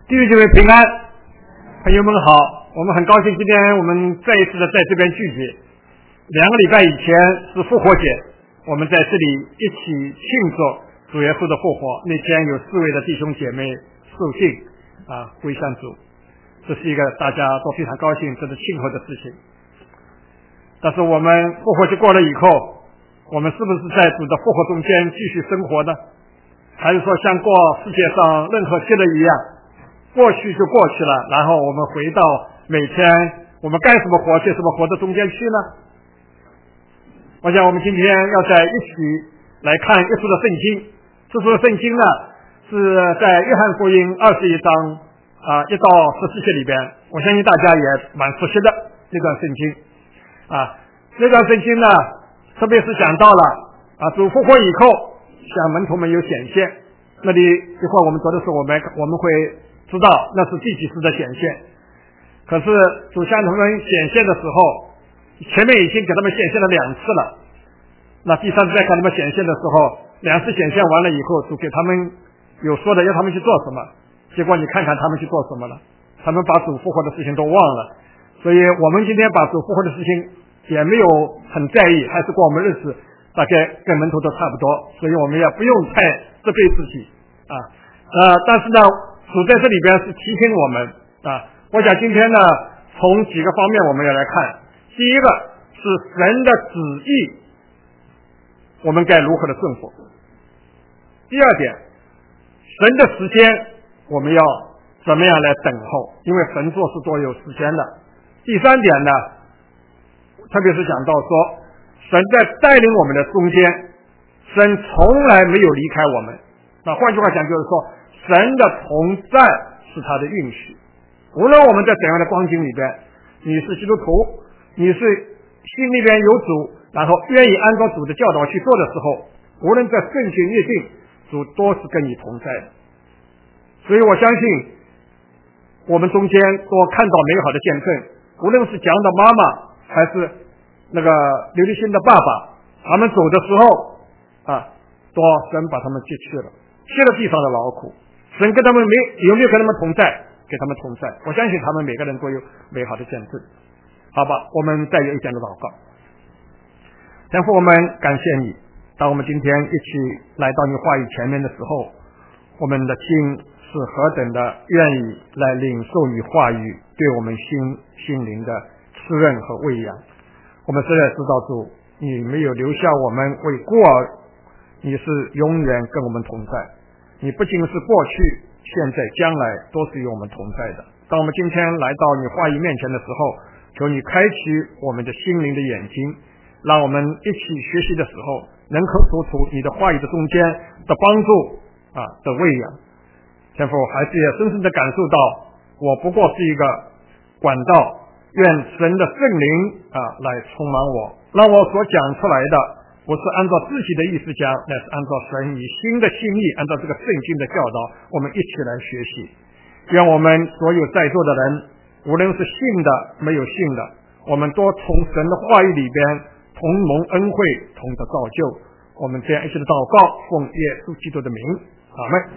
弟兄姐妹平安，朋友们好，我们很高兴今天我们再一次的在这边聚集。2个礼拜以前是复活节，我们在这里一起庆祝主耶稣的复活。那天有4位的弟兄姐妹受信归向主，这是一个大家都非常高兴值得庆贺的事情。但是我们复活节过了以后，我们是不是在主的复活中间继续生活呢？还是说像过世界上任何节日一样，过去就过去了，然后我们回到每天我们干什么活就什么活的中间去呢？我想我们今天要在一起来看耶稣的圣经。这书的圣经呢，是在约翰福音21章1到14节里边，我相信大家也蛮熟悉的那段圣经那段圣经呢，特别是讲到了主复活以后向门徒们有显现。那里一会儿我们读的时候，我们会知道那是第几次的显现。可是主向他们显现的时候，前面已经给他们显现了2次了。那第3次再给他们显现的时候，2次显现完了以后，主给他们有说的要他们去做什么，结果你看看他们去做什么了，他们把主复活的事情都忘了。所以我们今天把主复活的事情也没有很在意，还是过我们日子大概跟门徒都差不多，所以我们也不用太责备自己但是呢，主在这里边是提醒我们我想今天呢，从几个方面我们要来看。第一个是神的旨意，我们该如何的顺服。第二点，神的时间我们要怎么样来等候，因为神做事都有时间的。第三点呢，特别是讲到说神在带领我们的中间，神从来没有离开我们。换句话讲，就是说神的同在是他的允许。无论我们在怎样的光景里边，你是基督徒，你是心里边有主，然后愿意按照主的教导去做的时候，无论在顺境逆境，主都是跟你同在的。所以我相信我们中间都看到美好的见证，无论是蒋的妈妈还是那个刘立新的爸爸，他们走的时候都神把他们接去了，卸了地上的劳苦。神跟他们有没有跟他们同在？给他们同在。我相信他们每个人都有美好的见证。好吧，我们再有一点的祷告。天父，我们感谢你，当我们今天一起来到你话语前面的时候，我们的心是何等的愿意来领受你话语对我们心灵的滋润和喂养。我们实在知道主，你没有留下我们为孤儿，你是永远跟我们同在。你不仅是过去现在将来都是与我们同在的。当我们今天来到你话语面前的时候，求你开启我们的心灵的眼睛，让我们一起学习的时候能够读出你的话语的中间的帮助的喂养。天父，还是也深深的感受到我不过是一个管道，愿神的圣灵来充满我，让我所讲出来的不是按照自己的意思讲，乃是按照神以新的心意，按照这个圣经的教导，我们一起来学习。愿我们所有在座的人，无论是信的没有信的，我们都从神的话语里边同蒙恩惠，同得造就。我们这样一起的祷告，奉耶稣基督的名，阿们。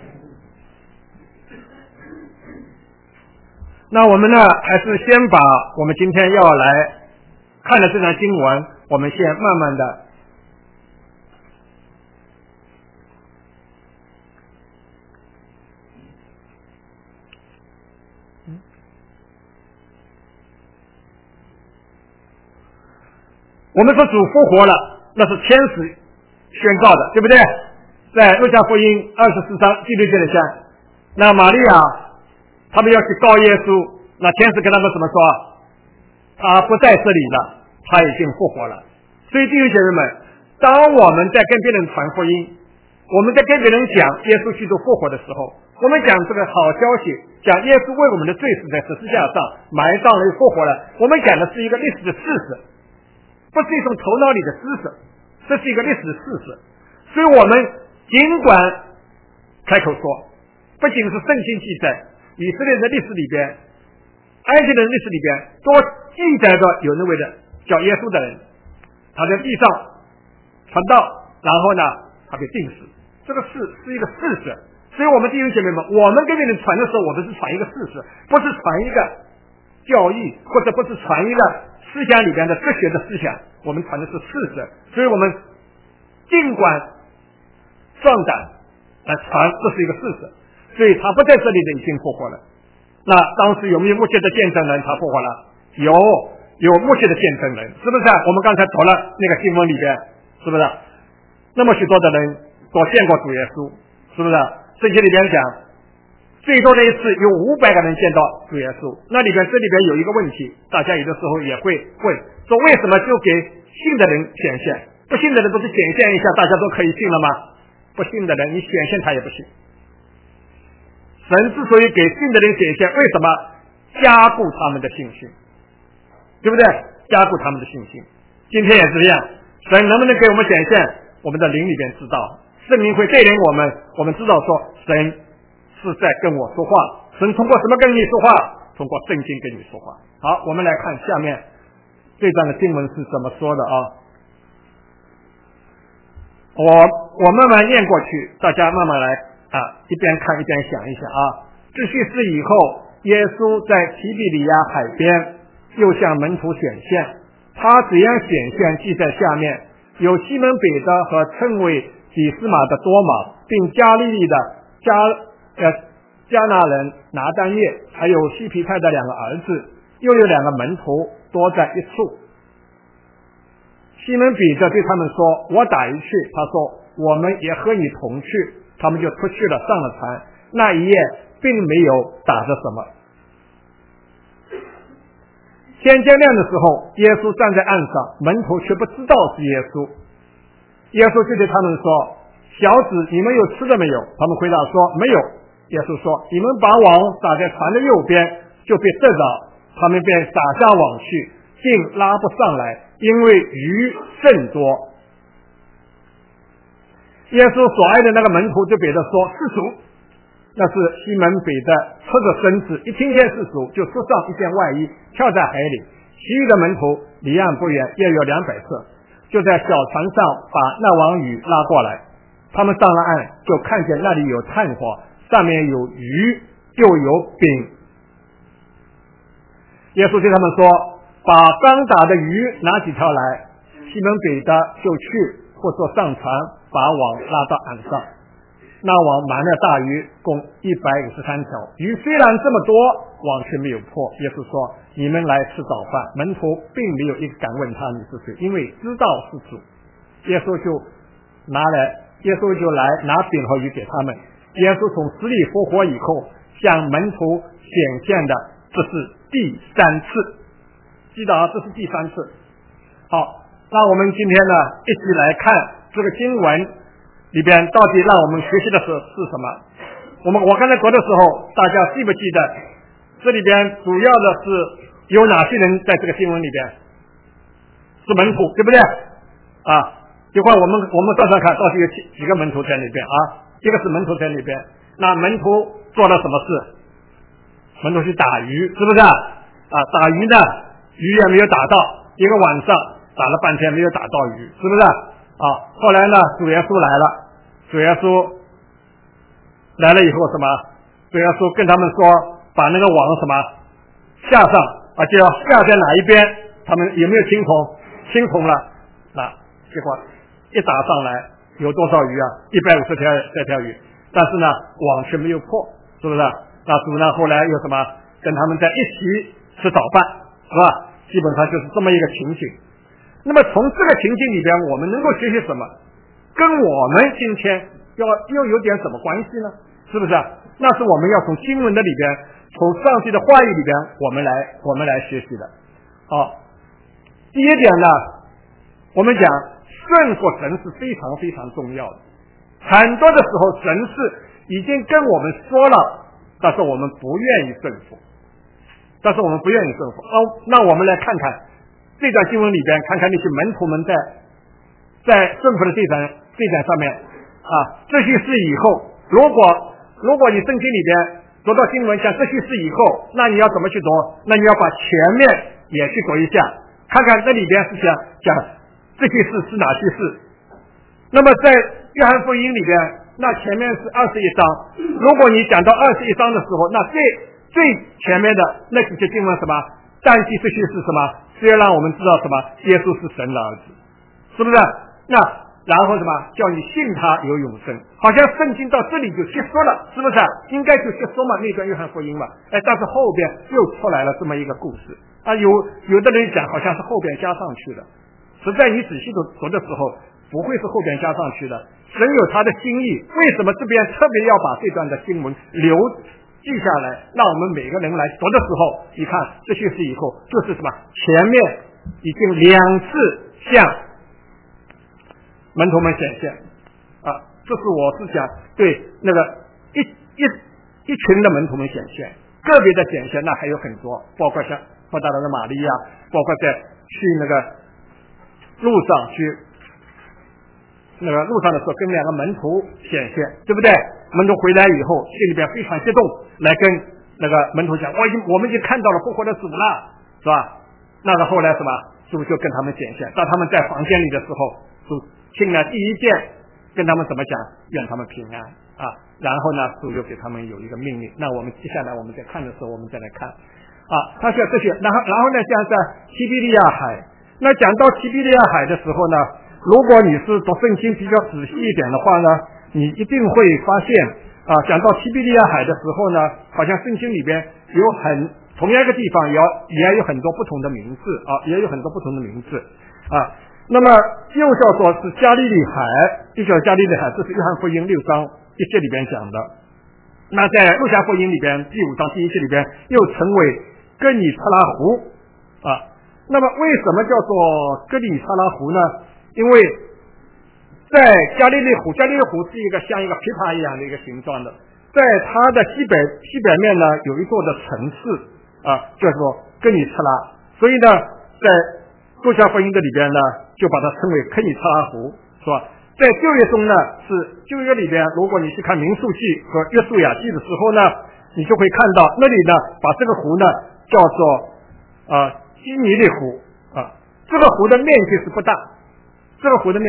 那我们呢，还是先把我们今天要来看的这段经文，我们先慢慢的我们说主复活了，那是天使宣告的，对不对？在路加福音24章第6节里讲，那玛利亚他们要去告耶稣，那天使跟他们怎么说？他不在这里了，他已经复活了。所以弟兄姐妹们，当我们在跟别人传福音，我们在跟别人讲耶稣基督复活的时候，我们讲这个好消息，讲耶稣为我们的罪死在十字架上埋葬了又复活了，我们讲的是一个历史的事实，不是一种头脑里的知识，这是一个历史的事实。所以我们尽管开口说，不仅是圣经记载，以色列的历史里边，埃及的历史里边都记载着有那位的叫耶稣的人，他在地上传道，然后呢他被钉死，这个是一个事实， 所以我们弟兄姐妹们，我们跟别人传的时候，我们是传一个事实，不是传一个教义，或者不是传一个思想里边的哲学的思想，我们传的是事实。所以我们尽管壮胆来传，这是一个事实。所以他不在这里的已经复活了。那当时有没有目击的见证人？他复活了，有目击的见证人，是不是？我们刚才读了那个经文里边，是不是？那么许多的人都见过主耶稣，是不是？圣经里边讲，最多的一次有500个人见到主耶稣。那这里边有一个问题，大家有的时候也会问，说为什么就给信的人显现，不信的人不是显现一下大家都可以信了吗？不信的人你显现他也不信。神之所以给信的人显现，为什么？加固他们的信心，对不对？加固他们的信心。今天也是这样，神能不能给我们显现？我们的灵里边知道，圣灵会带领我们，我们知道说神是在跟我说话。神通过什么跟你说话？通过圣经跟你说话。好，我们来看下面这段的经文是怎么说的啊？我慢慢念过去，大家慢慢来一边看一边想一想啊。这些事以后，耶稣在提比里亚海边又向门徒显现，他怎样显现记在下面。有西门彼得和称为比斯马的多马，并加利利的加纳人拿但业，还有西皮泰的2个儿子，又有2个门徒多在一处。西门彼得对他们说：“我打鱼去。”他说：“我们也和你同去。”他们就出去了，上了船。那一夜并没有打着什么。天将亮的时候，耶稣站在岸上，门徒却不知道是耶稣。耶稣就对他们说：“小子，你们有吃的没有？”他们回答说：“没有。”耶稣说：“你们把网撒在船的右边，就被射着。”他们便撒下网去，竟拉不上来，因为鱼甚多。耶稣所爱的那个门徒对彼得说：“是主。”那是西门彼得侧着身子，一听见是主，就撕上一件外衣，跳在海里。其余的门徒离岸不远，约有200色，就在小船上把那网鱼拉过来。他们上了岸，就看见那里有炭火，上面有鱼，又有饼。耶稣对他们说：“把刚打的鱼拿几条来。”西门彼得就去，或说上船，把网拉到岸上。那网满了大鱼，共153条。鱼虽然这么多，网却没有破。耶稣说：“你们来吃早饭。”门徒并没有一个敢问他你是谁，因为知道是主。耶稣就来拿饼和鱼给他们。耶稣从死里复活以后，向门徒显现的，这是第3次。记得这是第3次。好，那我们今天呢，一起来看这个经文里边到底让我们学习的是什么？我刚才读的时候，大家记不记得这里边主要的是有哪些人在这个经文里边？是门徒，对不对？一会儿我们算算看，到底有几个门徒在里边啊？一个是门徒在里边，那门徒做了什么事？门徒去打鱼，是不是打鱼呢，鱼也没有打到，一个晚上打了半天没有打到鱼，是不是？后来呢，主耶稣来了。主耶稣来了以后什么？主耶稣跟他们说，把那个网什么下上，就要下在哪一边？他们有没有听从？听从了。那结果一打上来，有多少鱼啊？150条鱼，但是呢，网却没有破，是不是？那主呢，后来又什么？跟他们在一起吃早饭，是吧？基本上就是这么一个情景。那么从这个情境里边，我们能够学习什么？跟我们今天又有点什么关系呢？是不是？那是我们要从经文的里边，从上帝的话语里边，我们来学习的。第一点呢，我们讲顺服神是非常非常重要的。很多的时候，神是已经跟我们说了，但是我们不愿意顺服。那我们来看看这段经文里边，看看那些门徒们在顺服的这点上面这些事以后，如果你圣经里边读到经文像这些事以后，那你要怎么去读？那你要把前面也去读一下，看看这里边是讲这些事是哪些事。那么在约翰福音里边， 那前面是21章。如果你讲到21章的时候，那最前面的那几节经文什么？但记这些是什么？是要让我们知道什么？耶稣是神的儿子，是不是？那然后什么？叫你信他有永生。好像圣经到这里就结束了，是不是？应该就结束嘛，那段约翰福音嘛。但是后边又出来了这么一个故事啊，有的人讲好像是后边加上去的，实在你仔细的读的时候，不会是后边加上去的。神有他的心意，为什么这边特别要把这段的经文记下来，让我们每个人来读的时候，你看这些事以后就是什么？前面已经2次向门徒们显现啊，这是我是讲对那个一群的门徒们显现，个别的显现那还有很多，包括像马大拉的玛利亚，包括在去那个路上的时候跟2个门徒显现，对不对？门徒回来以后心里边非常激动，来跟那个门徒讲，我们已经看到了复活的主了，是吧？那个后来什么？主就跟他们显现，当他们在房间里的时候，主听了第一件跟他们怎么讲？愿他们平安啊！然后呢，主就给他们有一个命令。那我们接下来我们在看的时候，我们再来看啊，他说这些，然后呢，像在提比利亚海，那讲到提比利亚海的时候呢，如果你是读圣经比较仔细一点的话呢，你一定会发现啊，讲到提比利亚海的时候呢，好像圣经里边有同样一个地方也有很多不同的名字啊，也有很多不同的名字啊。那么又叫做是加利利海，又叫加利利海，这是约翰福音6章1节里边讲的。那在路加福音里边第5章第1节里边又称为哥尼撒拉湖啊。那么为什么叫做哥尼撒拉湖呢？因为在加利利湖是一个像一个琵琶一样的一个形状的，在它的西北面呢有一座的城市啊，叫做哥尼撒拉，所以呢在路加福音的里边呢就把它称为哥尼撒拉湖，是吧？在旧约中呢，是旧约里边，如果你去看民数记和约书亚记的时候呢，你就会看到那里呢把这个湖呢叫做基尼利湖啊。这个湖的面积是不大，是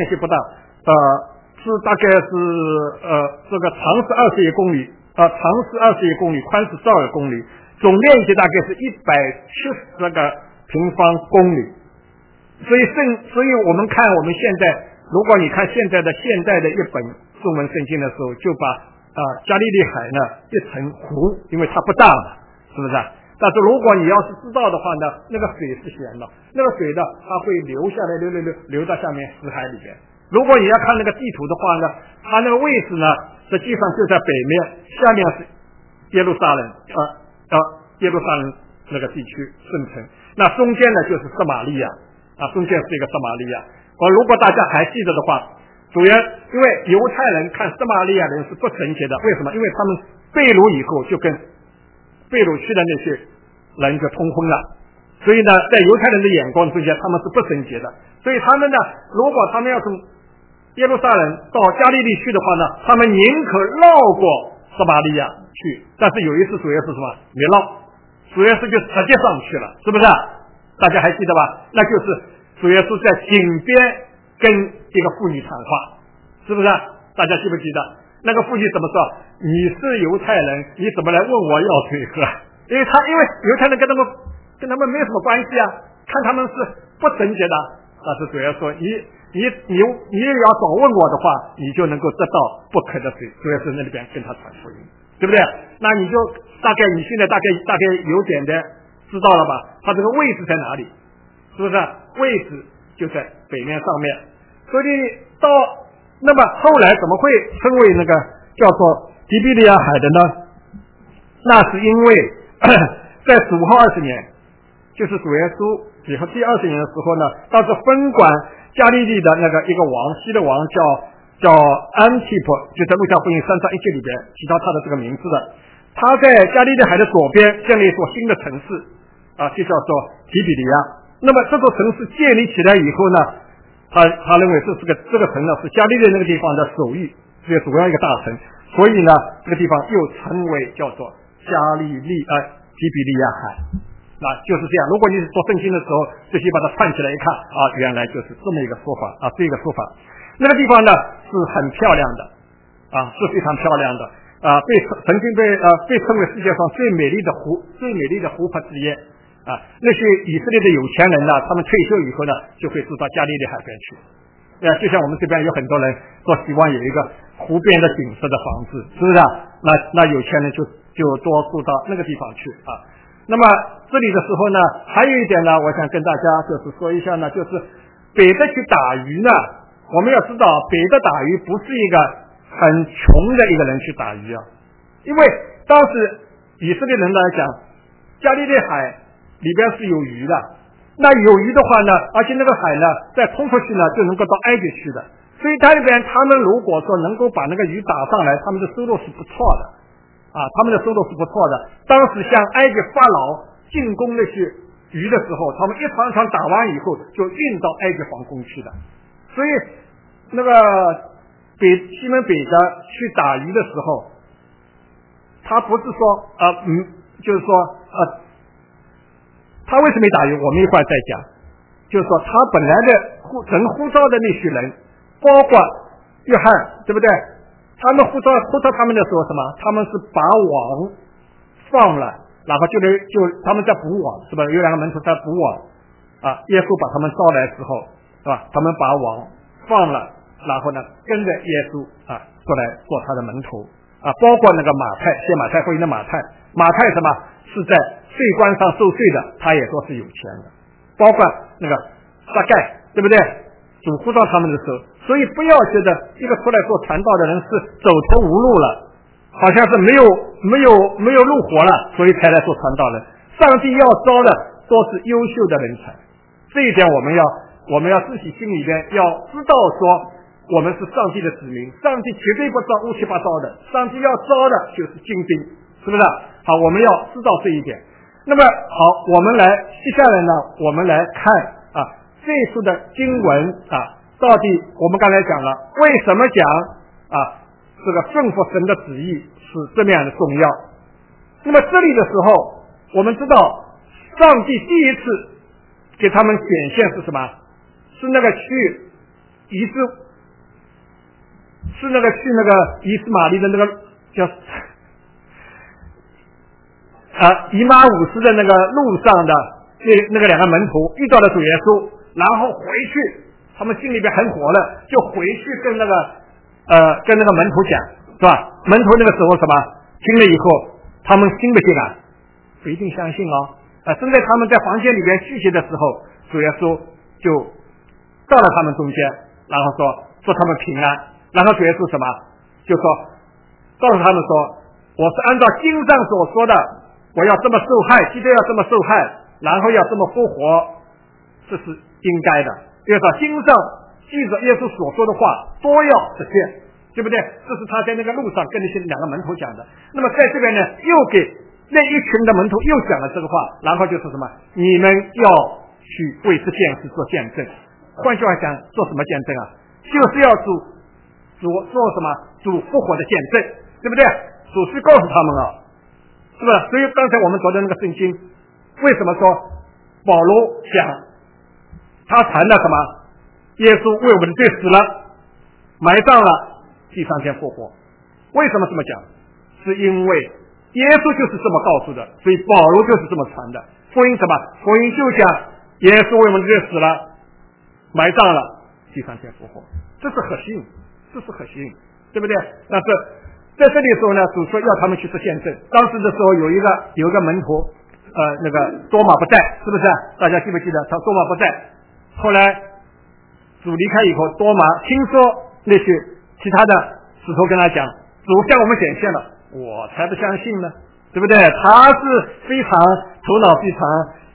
大概是这个长是21公里长是21公里，宽是12公里，总面积大概是170个平方公里。所以我们看我们现在，如果你看现代的一本中文圣经的时候，就把加利利海呢一层湖，因为它不大嘛，是不是？但是如果你要是知道的话呢，那个水是咸的，那个水呢它会流下来，流到下面死海里边。如果你要看那个地图的话呢，它那个位置呢实际上就在北面，下面是耶路撒冷那个地区圣城，那中间呢就是撒玛利亚中间是一个撒玛利亚。如果大家还记得的话，主要因为犹太人看撒玛利亚人是不纯洁的，为什么？因为他们被掳以后就跟被掳去的那些人就通婚了，所以呢在犹太人的眼光之下他们是不纯洁的，所以他们呢如果他们要从耶路撒冷到加利利去的话呢，他们宁可绕过撒玛利亚去，但是有一次主耶稣什么没绕，主耶稣就直接上去了，是不是？大家还记得吧？那就是主耶稣在井边跟一个妇女谈话，是不是？大家记不记得？那个妇女怎么说？你是犹太人，你怎么来问我要水喝？因为犹太人跟他们没什么关系啊，看他们是不纯洁的。但是主耶稣说，你要早问我的话，你就能够得到不渴的水。主耶稣那里边跟他传福音，对不对？那你就你现在大概有点的知道了吧？它这个位置在哪里？是不是？位置就在北面上面。所以那么后来怎么会称为那个叫做提比利亚海的呢？那是因为在主后20年，就是主耶稣以后第20年的时候呢，当时分管加利利的那个一个王，西的王叫安提普，就在路加福音3章1节里边提到他的这个名字的。他在加利利海的左边建立一座新的城市就叫做提比利亚。那么这座城市建立起来以后呢，他认为这个城呢是加利利那个地方的首域，这个主要一个大城，所以呢这个地方又称为叫做加利利提比利亚海。那就是这样，如果你读圣经的时候这些把它串起来一看原来就是这么一个说法这个说法。那个地方呢是很漂亮的是非常漂亮的曾经被称为世界上最美丽的湖泊之一那些以色列的有钱人呢，他们退休以后呢，就会住到加利利海边去。就像我们这边有很多人都希望有一个湖边的景色的房子，是不是那有钱人就多住到那个地方去那么这里的时候呢，还有一点呢，我想跟大家就是说一下呢，就是北德去打鱼呢，我们要知道北德打鱼不是一个很穷的一个人去打鱼因为当时以色列人来讲，加利利海里边是有鱼的，那有鱼的话呢，而且那个海呢再通出去呢就能够到埃及去的，所以他们如果说能够把那个鱼打上来，他们的收入是不错的当时向埃及法老进攻那些鱼的时候，他们一场场打完以后就运到埃及皇宫去的。所以那个西门彼得去打鱼的时候，他不是说就是说他为什么没打鱼，我们一会儿再讲。就是说他本来的神呼召的那些人，包括约翰，对不对？他们呼召他们的时候什么？他们是把网放了，然后就他们在捕网，是吧？有两个门徒在捕网耶稣把他们招来之后，是吧？他们把网放了，然后呢跟着耶稣过来做他的门徒包括那个马太，写马太福音的马太什么是在税关上受税的，他也说是有钱的，包括那个撒该，对不对？主呼召他们的时候，所以不要觉得一个出来做传道的人是走投无路了，好像是没有路活了，所以才来做传道人。上帝要招的都是优秀的人才，这一点我们要自己心里边要知道说，我们是上帝的子民，上帝绝对不招乌七八糟的，上帝要招的就是精兵，是不是？好，我们要知道这一点。那么好，我们接下来呢，我们来看这一处的经文到底我们刚才讲了，为什么讲这个顺服神的旨意是这么样的重要？那么这里的时候，我们知道上帝第一次给他们显现是什么？是那个去以斯玛利的那个叫以马五斯的那个路上的那个两个门徒遇到了主耶稣，然后回去，他们心里边很火了，就回去跟那个门徒讲，是吧？门徒那个时候什么听了以后，他们信不信不一定相信正在他们在房间里边聚集的时候，主耶稣就到了他们中间，然后说他们平安，然后主耶稣什么就说告诉他们说，我是按照经上所说的，我要这么受害，记得要这么受害，然后要这么复活，这是应该的。因为经上记着耶稣所说的话都要实现，对不对？这是他在那个路上跟那些两个门徒讲的。那么在这边呢，又给那一群的门徒又讲了这个话，然后就是什么？你们要去为这件事做见证。换句话讲，做什么见证就是要主做什么？主复活的见证，对不对？主是告诉他们是不是？所以刚才我们读的那个圣经，为什么说保罗讲他谈了什么？耶稣为我们的罪死了，埋葬了，第三天复活。为什么这么讲？是因为耶稣就是这么告诉的，所以保罗就是这么传的。福音什么？福音就讲耶稣为我们的罪死了，埋葬了，第三天复活，这是核心，对不对？但是在这里的时候呢，主说要他们去做见证。当时的时候有一个门徒，那个多马不在，是不是？大家记不记得？他多马不在，后来主离开以后，多马听说那些其他的使徒跟他讲，主向我们显现了，我才不相信呢，对不对？他是非常头脑非常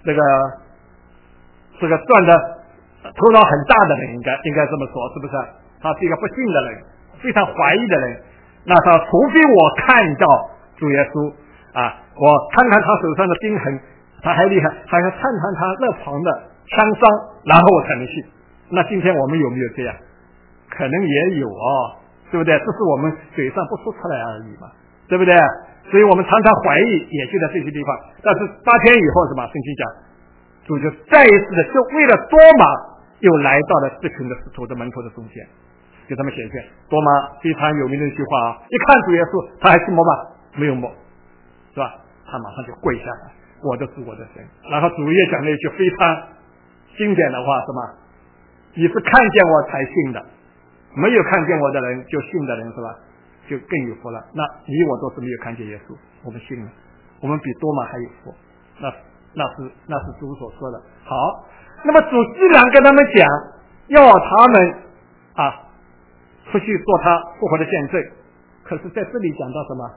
这个算的头脑很大的人，应该这么说，是不是？他是一个不信的人，非常怀疑的人。那他除非我看到主耶稣我看看他手上的钉痕，他还厉害，还要探他肋旁的枪伤，然后我才能信。那今天我们有没有这样？可能也有对不对？这是我们嘴上不说出来而已嘛，对不对？所以我们常常怀疑，也就在这些地方。但是8天以后什么？圣经讲，主就再一次的就为了多马又来到了这群的使徒的门徒的中间， 给他们显现。多玛非常有名的一句话啊，一看主耶稣，他还去摸吗？没有摸，是吧？他马上就跪下来，我的主，我的神。然后主也讲了一句非常经典的话，什么？你是看见我才信的，没有看见我的人就信的人，是吧？就更有福了。那你我都是没有看见耶稣，我们信了，我们比多玛还有福。那是主所说的。好，那么主既然跟他们讲要他们出去做他复活的见证，可是在这里讲到什么？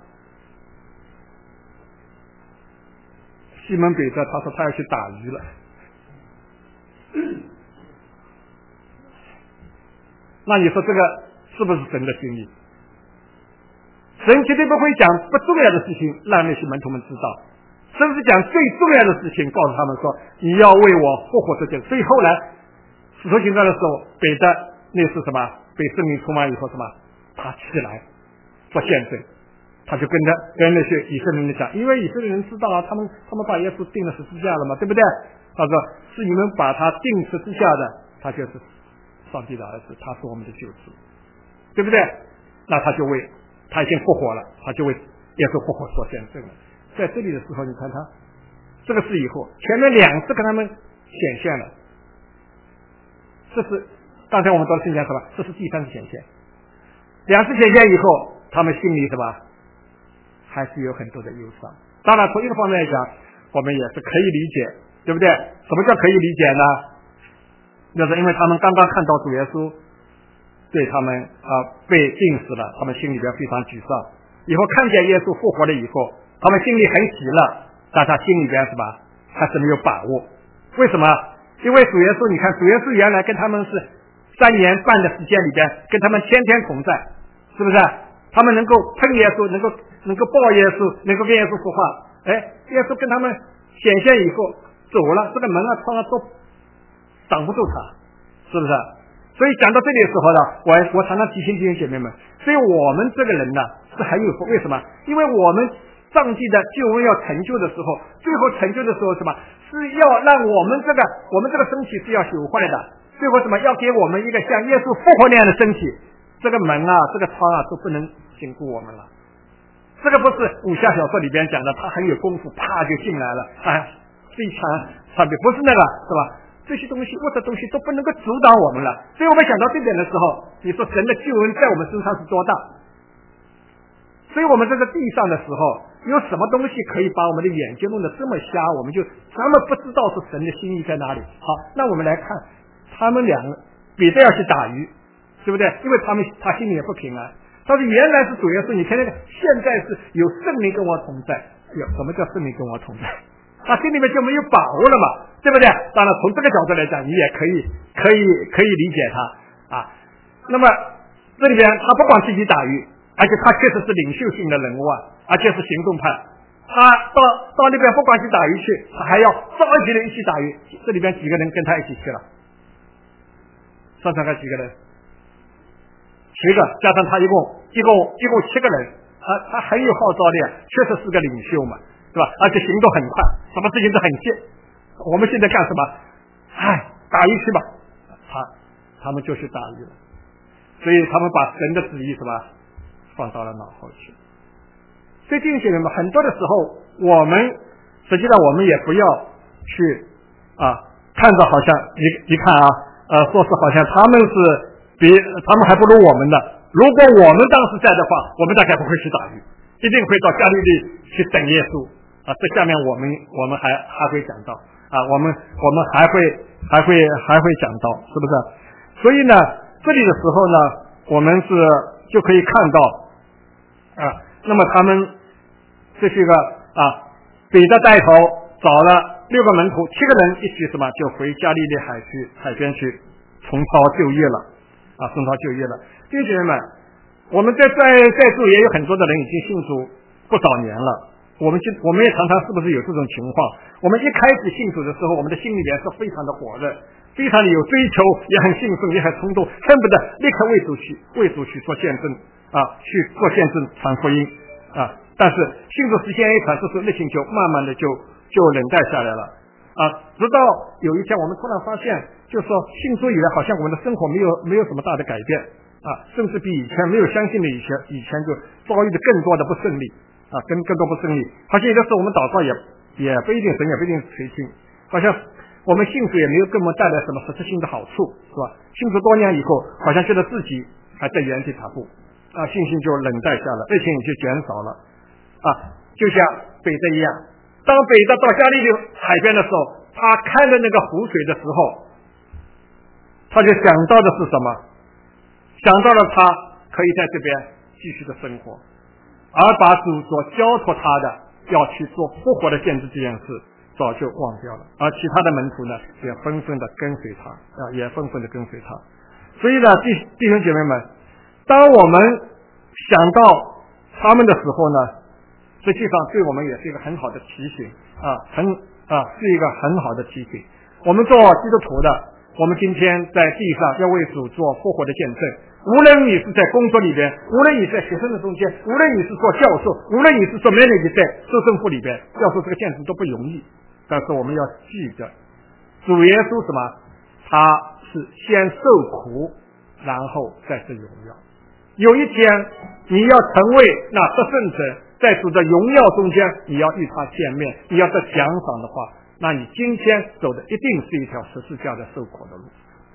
西门彼得他说他要去打鱼了。那你说这个是不是神的心意？神绝对不会讲不重要的事情让那些门徒们知道，甚至讲最重要的事情告诉他们说你要为我复活这件。所以后来使徒行传的时候，彼得那是什么？被圣灵充满以后什么？他起来做见证，他就跟那些以色列人讲，因为以色列人知道他们把耶稣钉了十字架了嘛，对不对？他说是你们把他钉十字架的，他就是上帝的儿子，他是我们的救主，对不对？那他已经复活了，他就为耶稣复活做见证了。在这里的时候，你看他这个是以后前面2次跟他们显现了，这是刚才我们都听见什么？这是第3次显现。2次显现以后，他们心里什么？还是有很多的忧伤。当然从一个方面来讲，我们也是可以理解，对不对？什么叫可以理解呢？就是因为他们刚刚看到主耶稣对他们被钉死了，他们心里边非常沮丧。以后看见耶稣复活了以后，他们心里很喜乐，但他心里边是吧，还是没有把握。为什么？因为主耶稣，你看主耶稣原来跟他们是3年半的时间里边，跟他们天天同在，是不是？他们能够碰耶稣，能够抱耶稣，能够跟耶稣说话。耶稣跟他们显现以后走了，这个门窗都挡不住他，是不是？所以讲到这里的时候呢，我常常提醒弟兄姐妹们，所以我们这个人呢是很有福。为什么？因为我们上帝的救恩要成就的时候，最后成就的时候什么？是要让我们这个身体是要朽坏的，最后什么？要给我们一个像耶稣复活那样的身体。这个门这个窗都不能禁锢我们了。这个不是武侠小说里边讲的，他很有功夫，啪就进来了，非常差别，不是那个，是吧？这些东西物质东西都不能够阻挡我们了。所以我们想到这点的时候，你说神的救恩在我们身上是多大？所以我们在这地上的时候，有什么东西可以把我们的眼睛弄得这么瞎，我们就专门不知道是神的心意在哪里。好，那我们来看他们两个，彼得要去打鱼，对不对？因为他心里也不平安。他说原来是主耶稣，你看那个，现在是有圣灵跟我同在。什么叫圣灵跟我同在？他心里面就没有把握了嘛，对不对？当然从这个角度来讲，你也可以理解他那么这里边他不光自己打鱼，而且他确实是领袖性的人物而且是行动派。他到那边不光去打鱼去，他还要召集人一起打鱼。这里边几个人跟他一起去了？算算看几个人？7个，加上他一共7个人。他很有号召力，确实是个领袖嘛，对吧？而且行动很快，什么事情都很急。我们现在干什么？打鱼去吧。他们就去打鱼了。所以他们把神的旨意什么放到了脑后去。所以弟兄姐妹们，很多的时候我们实际上我们也不要去看着好像你看说是好像他们是比他们还不如我们的。如果我们当时在的话，我们大概不会去打鱼，一定会到加利利去等耶稣这下面我们还会讲到我们还会讲到，是不是？所以呢，这里的时候呢，我们就可以看到那么他们这是一个彼得带头找了6个门徒，7个人一起什么就回加利利海边去重操旧业了重操旧业了。弟兄姐妹们，我们在座也有很多的人已经信主不少年了，我们也常常是不是有这种情况？我们一开始信主的时候，我们的心里面是非常的火热，非常的有追求，也很兴奋，也很冲动，恨不得立刻为主去做见证去做见证传福音但是信主时间一长，这时候热情就慢慢的就冷淡下来了直到有一天我们突然发现，就是说信主以来好像我们的生活没有什么大的改变甚至比以前没有相信的以前就遭遇的更多的不顺利更多不顺利。好像有的时候我们祷告也不一定神也不一定垂听，好像我们信主也没有给我们带来什么实质性的好处，是吧？信主多年以后，好像觉得自己还在原地踏步信心就冷淡下来，热情也就减少了就像彼得一样，当彼得到加利利海边的时候，他看着那个湖水的时候，他就想到的是什么？想到了他可以在这边继续的生活，而把主所交托他的要去做复活的见证这件事早就忘掉了，而其他的门徒呢也纷纷的跟随他所以呢，弟兄姐妹们，当我们想到他们的时候呢，实际上对我们也是一个很好的提醒是一个很好的提醒。我们做基督徒的，我们今天在地上要为主做复活的见证，无论你是在工作里边，无论你在学生的中间，无论你是做教授，无论你是做 manager 在州政府里边，要做这个见证都不容易。但是我们要记得，主耶稣什么？他是先受苦，然后再是荣耀。有一天你要成为那得胜者，在主的荣耀中间，你要与他见面，你要得奖赏的话，那你今天走的一定是一条十字架的受苦的路，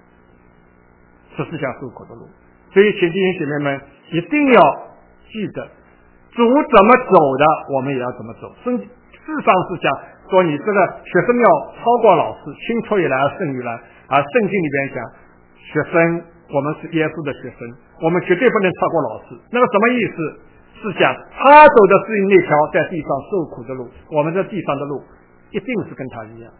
所以请弟兄姐妹们一定要记得，主怎么走的，我们也要怎么走。事实上是讲说，你这个学生要超过老师，青出于蓝而胜于蓝。而圣经里边讲，学生我们是耶稣的学生，我们绝对不能超过老师。那么什么意思？是讲他走的是那条在地上受苦的路，我们在地上的路一定是跟他一样，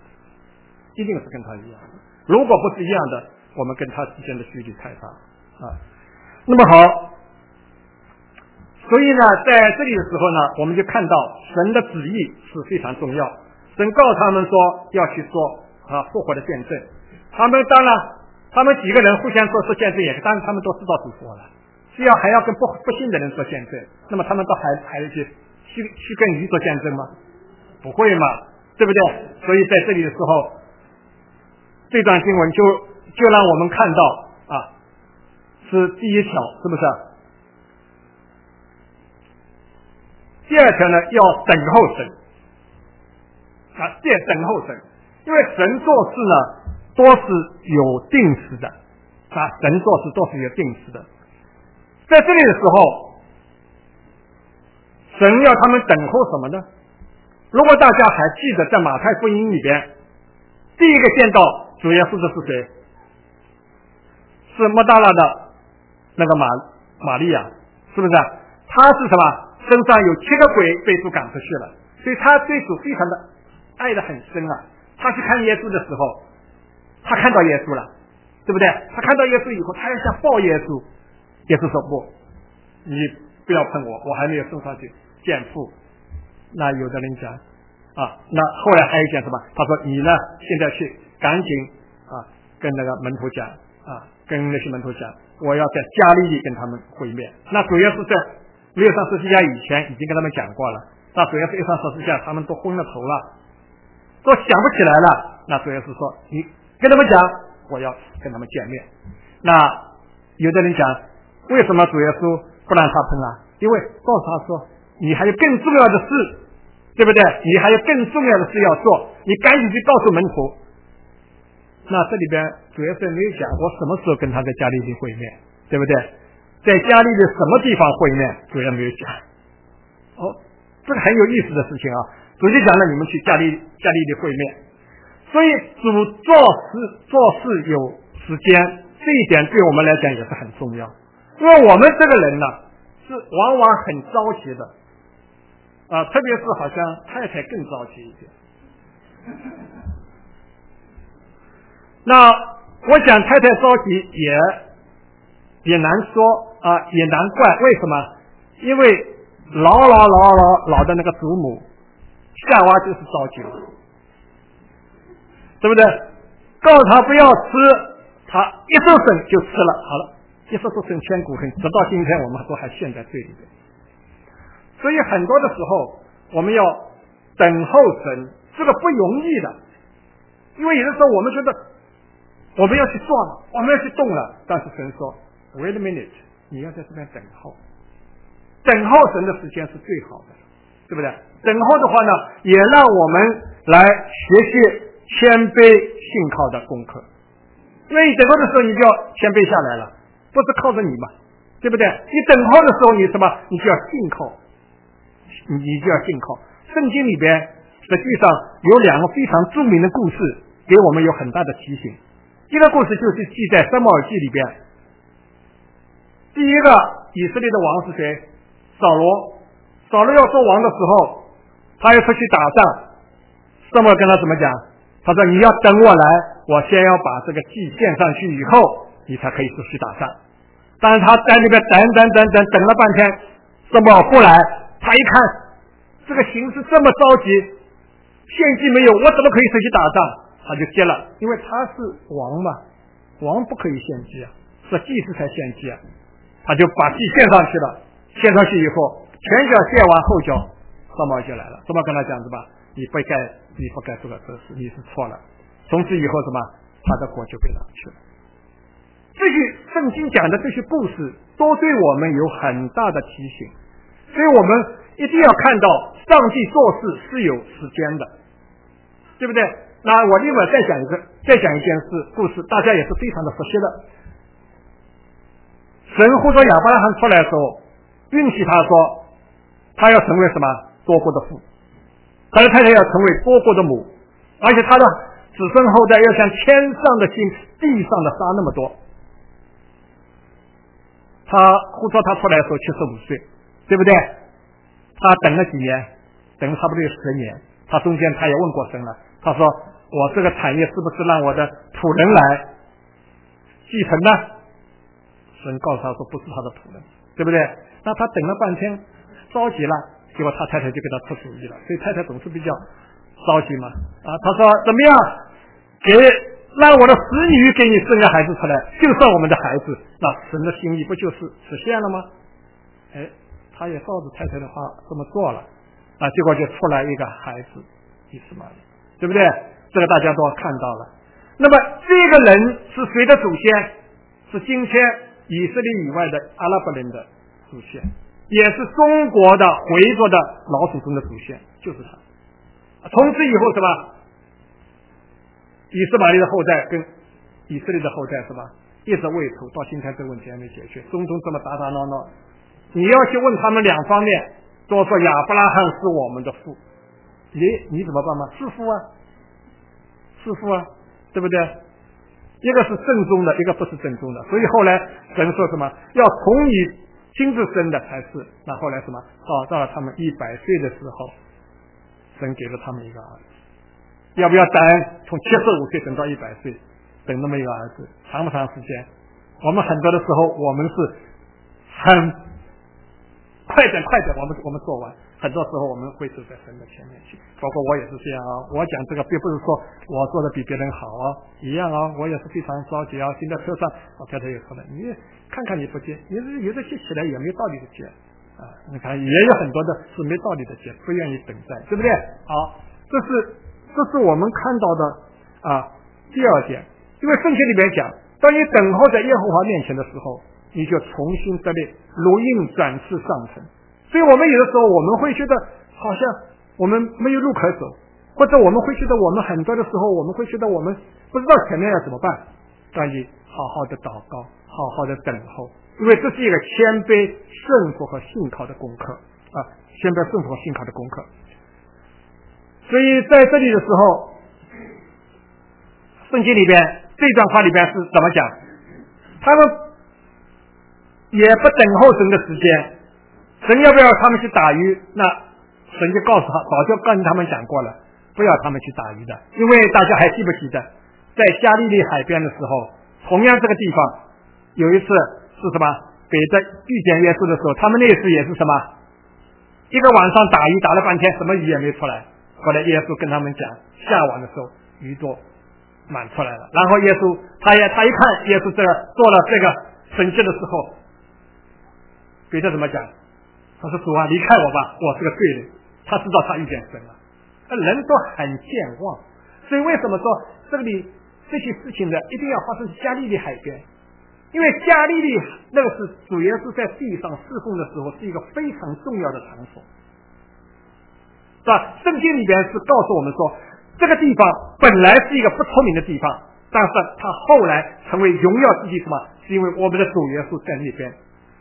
如果不是一样的，我们跟他之间的距离太大那么好，所以呢，在这里的时候呢，我们就看到神的旨意是非常重要。神告诉他们说要去做复活的见证。他们当然，他们几个人互相做见证也，当然他们都知道主复活了，还要跟不信的人做见证。那么他们都还去跟鱼做见证吗？不会嘛，对不对？所以在这里的时候，这段经文就让我们看到是第一条，是不是？第二条呢，要等候神等候神，因为神做事呢都是有定时的神做事都是有定时的。在这里的时候，神要他们等候什么呢？如果大家还记得在马太福音里边，第一个见到主耶稣的是谁？是抹大拉的那个玛利亚，是不是？他是什么？身上有7个鬼被主赶出去了，所以他对主非常的爱得很深他去看耶稣的时候，他看到耶稣了，对不对？他看到耶稣以后，他要想抱耶稣，耶稣说不，你不要碰我还没有送上去见父。那有的人讲那后来还有讲什么？他说你呢现在去赶紧跟那个门徒讲跟那些门徒讲，我要在加利利跟他们会面。那主耶稣在没有上十字架以前已经跟他们讲过了，那主耶稣一上十字架，他们都昏了头了，都想不起来了。那主耶稣说你跟他们讲，我要跟他们见面。那有的人讲，为什么主耶稣不让他碰因为告诉他说你还有更重要的事，对不对？你还有更重要的事要做，你赶紧去告诉门徒。那这里边主耶稣没有讲我什么时候跟他在加利利会面，对不对？在加利利什么地方会面，主耶稣没有讲。这个很有意思的事情主就讲了你们去加利利会面。所以主做事有时间，这一点对我们来讲也是很重要。因为我们这个人呢是往往很着急的特别是好像太太更着急一点。那我想太太着急也难说也难怪。为什么？因为老的那个祖母夏娃就是着急了，对不对？告诉他不要吃，他一受审就吃了，好了，一受审千古恨，直到今天我们都还陷在罪里面。所以很多的时候我们要等候神，这个不容易的。因为有的时候我们觉得我们要去做了，我们要去动了，但是神说 wait a minute， 你要在这边等候，等候神的时间是最好的，对不对？等候的话呢，也让我们来学习谦卑信靠的功课。因为你等候的时候，你就要谦卑下来了，不是靠着你嘛，对不对？你等候的时候，你什么？你就要信靠，你就要信靠。圣经里边实际上有两个非常著名的故事，给我们有很大的提醒。一个故事就是记在撒母耳记里边，第一个以色列的王是谁？扫罗。扫罗要做王的时候，他要出去打仗，撒母耳跟他怎么讲？他说你要等我来，我先要把这个祭献上去以后，你才可以出去打仗。但是他在那边等了半天，撒母耳不来，他一看这个形势这么着急，献祭没有，我怎么可以出去打仗？他就接了，因为他是王嘛，王不可以献祭啊，是祭司才献祭啊。他就把祭献上去了，献上去以后，前脚献完后脚，撒母耳就来了，撒母耳跟他讲是吧？你不该做这事，你是错了。从此以后什么？他的国就被拿去了。这些圣经讲的这些故事，都对我们有很大的提醒，所以我们一定要看到上帝做事是有时间的，对不对？那我另外再讲一件故事，大家也是非常的熟悉的。神呼召亚伯拉罕出来的时候，允许他说，他要成为什么？多国的父，他的太太要成为多国的母，而且他的子孙后代要像天上的星、地上的沙那么多。他呼召他出来的时候75岁，对不对？他等了几年？等了差不多有10年。他中间他也问过神了，他说我这个产业是不是让我的仆人来继承呢？神告诉他说不是他的仆人，对不对？那他等了半天着急了，结果他太太就给他出主意了，所以太太总是比较着急嘛。他说怎么样，让我的使女给你生个孩子出来，就算我们的孩子，那神的心意不就是实现了吗？他也照着太太的话这么做了，结果就出来一个孩子以斯玛利，对不对？这个大家都看到了。那么这个人是谁的祖先？是今天以色列以外的阿拉伯人的祖先，也是中国的回族的老祖宗的祖先，就是他。从此以后是吧？以斯玛利的后代跟以色列的后代是吧？一直未头，到今天这个问题还没解决，中东这么打打闹闹，你要去问他们两方面，都说亚伯拉罕是我们的父，你怎么办吗？是父啊，对不对？一个是正宗的，一个不是正宗的，所以后来神说什么？要从你亲自生的才是。那后来什么？到了他们100岁的时候，神给了他们一个儿子。要不要等？从75岁等到100岁，等那么一个儿子，长不长时间？我们很多的时候，我们是很快点，我们做完。很多时候我们会走在神的前面去，包括我也是这样啊。我讲这个并不是说我做的比别人好啊，一样啊，我也是非常着急啊。现在车上我太太也说了，你看看你不接，你有的接起来也没道理的接啊。你看也有很多的是没道理的接，不愿意等待，对不对？好，这是我们看到的第二点。因为圣经里面讲，当你等候在耶和华面前的时候，你就重新得力，如鹰展翅上腾。所以我们有的时候我们会觉得好像我们没有路可走，或者我们会觉得我们很多的时候我们会觉得我们不知道前面要怎么办，但你好好的祷告，好好的等候，因为这是一个谦卑顺服和信靠的功课谦卑顺服和信靠的功课。所以在这里的时候，圣经里边这段话里边是怎么讲？他们也不等候神的时间，神要不要他们去打鱼？那神就告诉他，早就跟他们讲过了，不要他们去打鱼的。因为大家还记不记得，在加利利海边的时候，同样这个地方有一次是什么？彼得遇见耶稣的时候，他们那次也是什么？一个晚上打鱼打了半天，什么鱼也没出来。后来耶稣跟他们讲，下网的时候鱼多满出来了。然后耶稣他一看耶稣这个做了这个神迹的时候，彼得怎么讲？他说主啊，离开我吧，我是个罪人。他知道他遇见神了。人都很健忘，所以为什么说这里这些事情呢，一定要发生在加利利海边？ 因为加利利那个是主耶稣在地上侍奉的时候是一个非常重要的场所，是吧？圣经里边是告诉我们说，这个地方本来是一个不出名的地方，但是它后来成为荣耀之地，什么？是因为我们的主耶稣在那边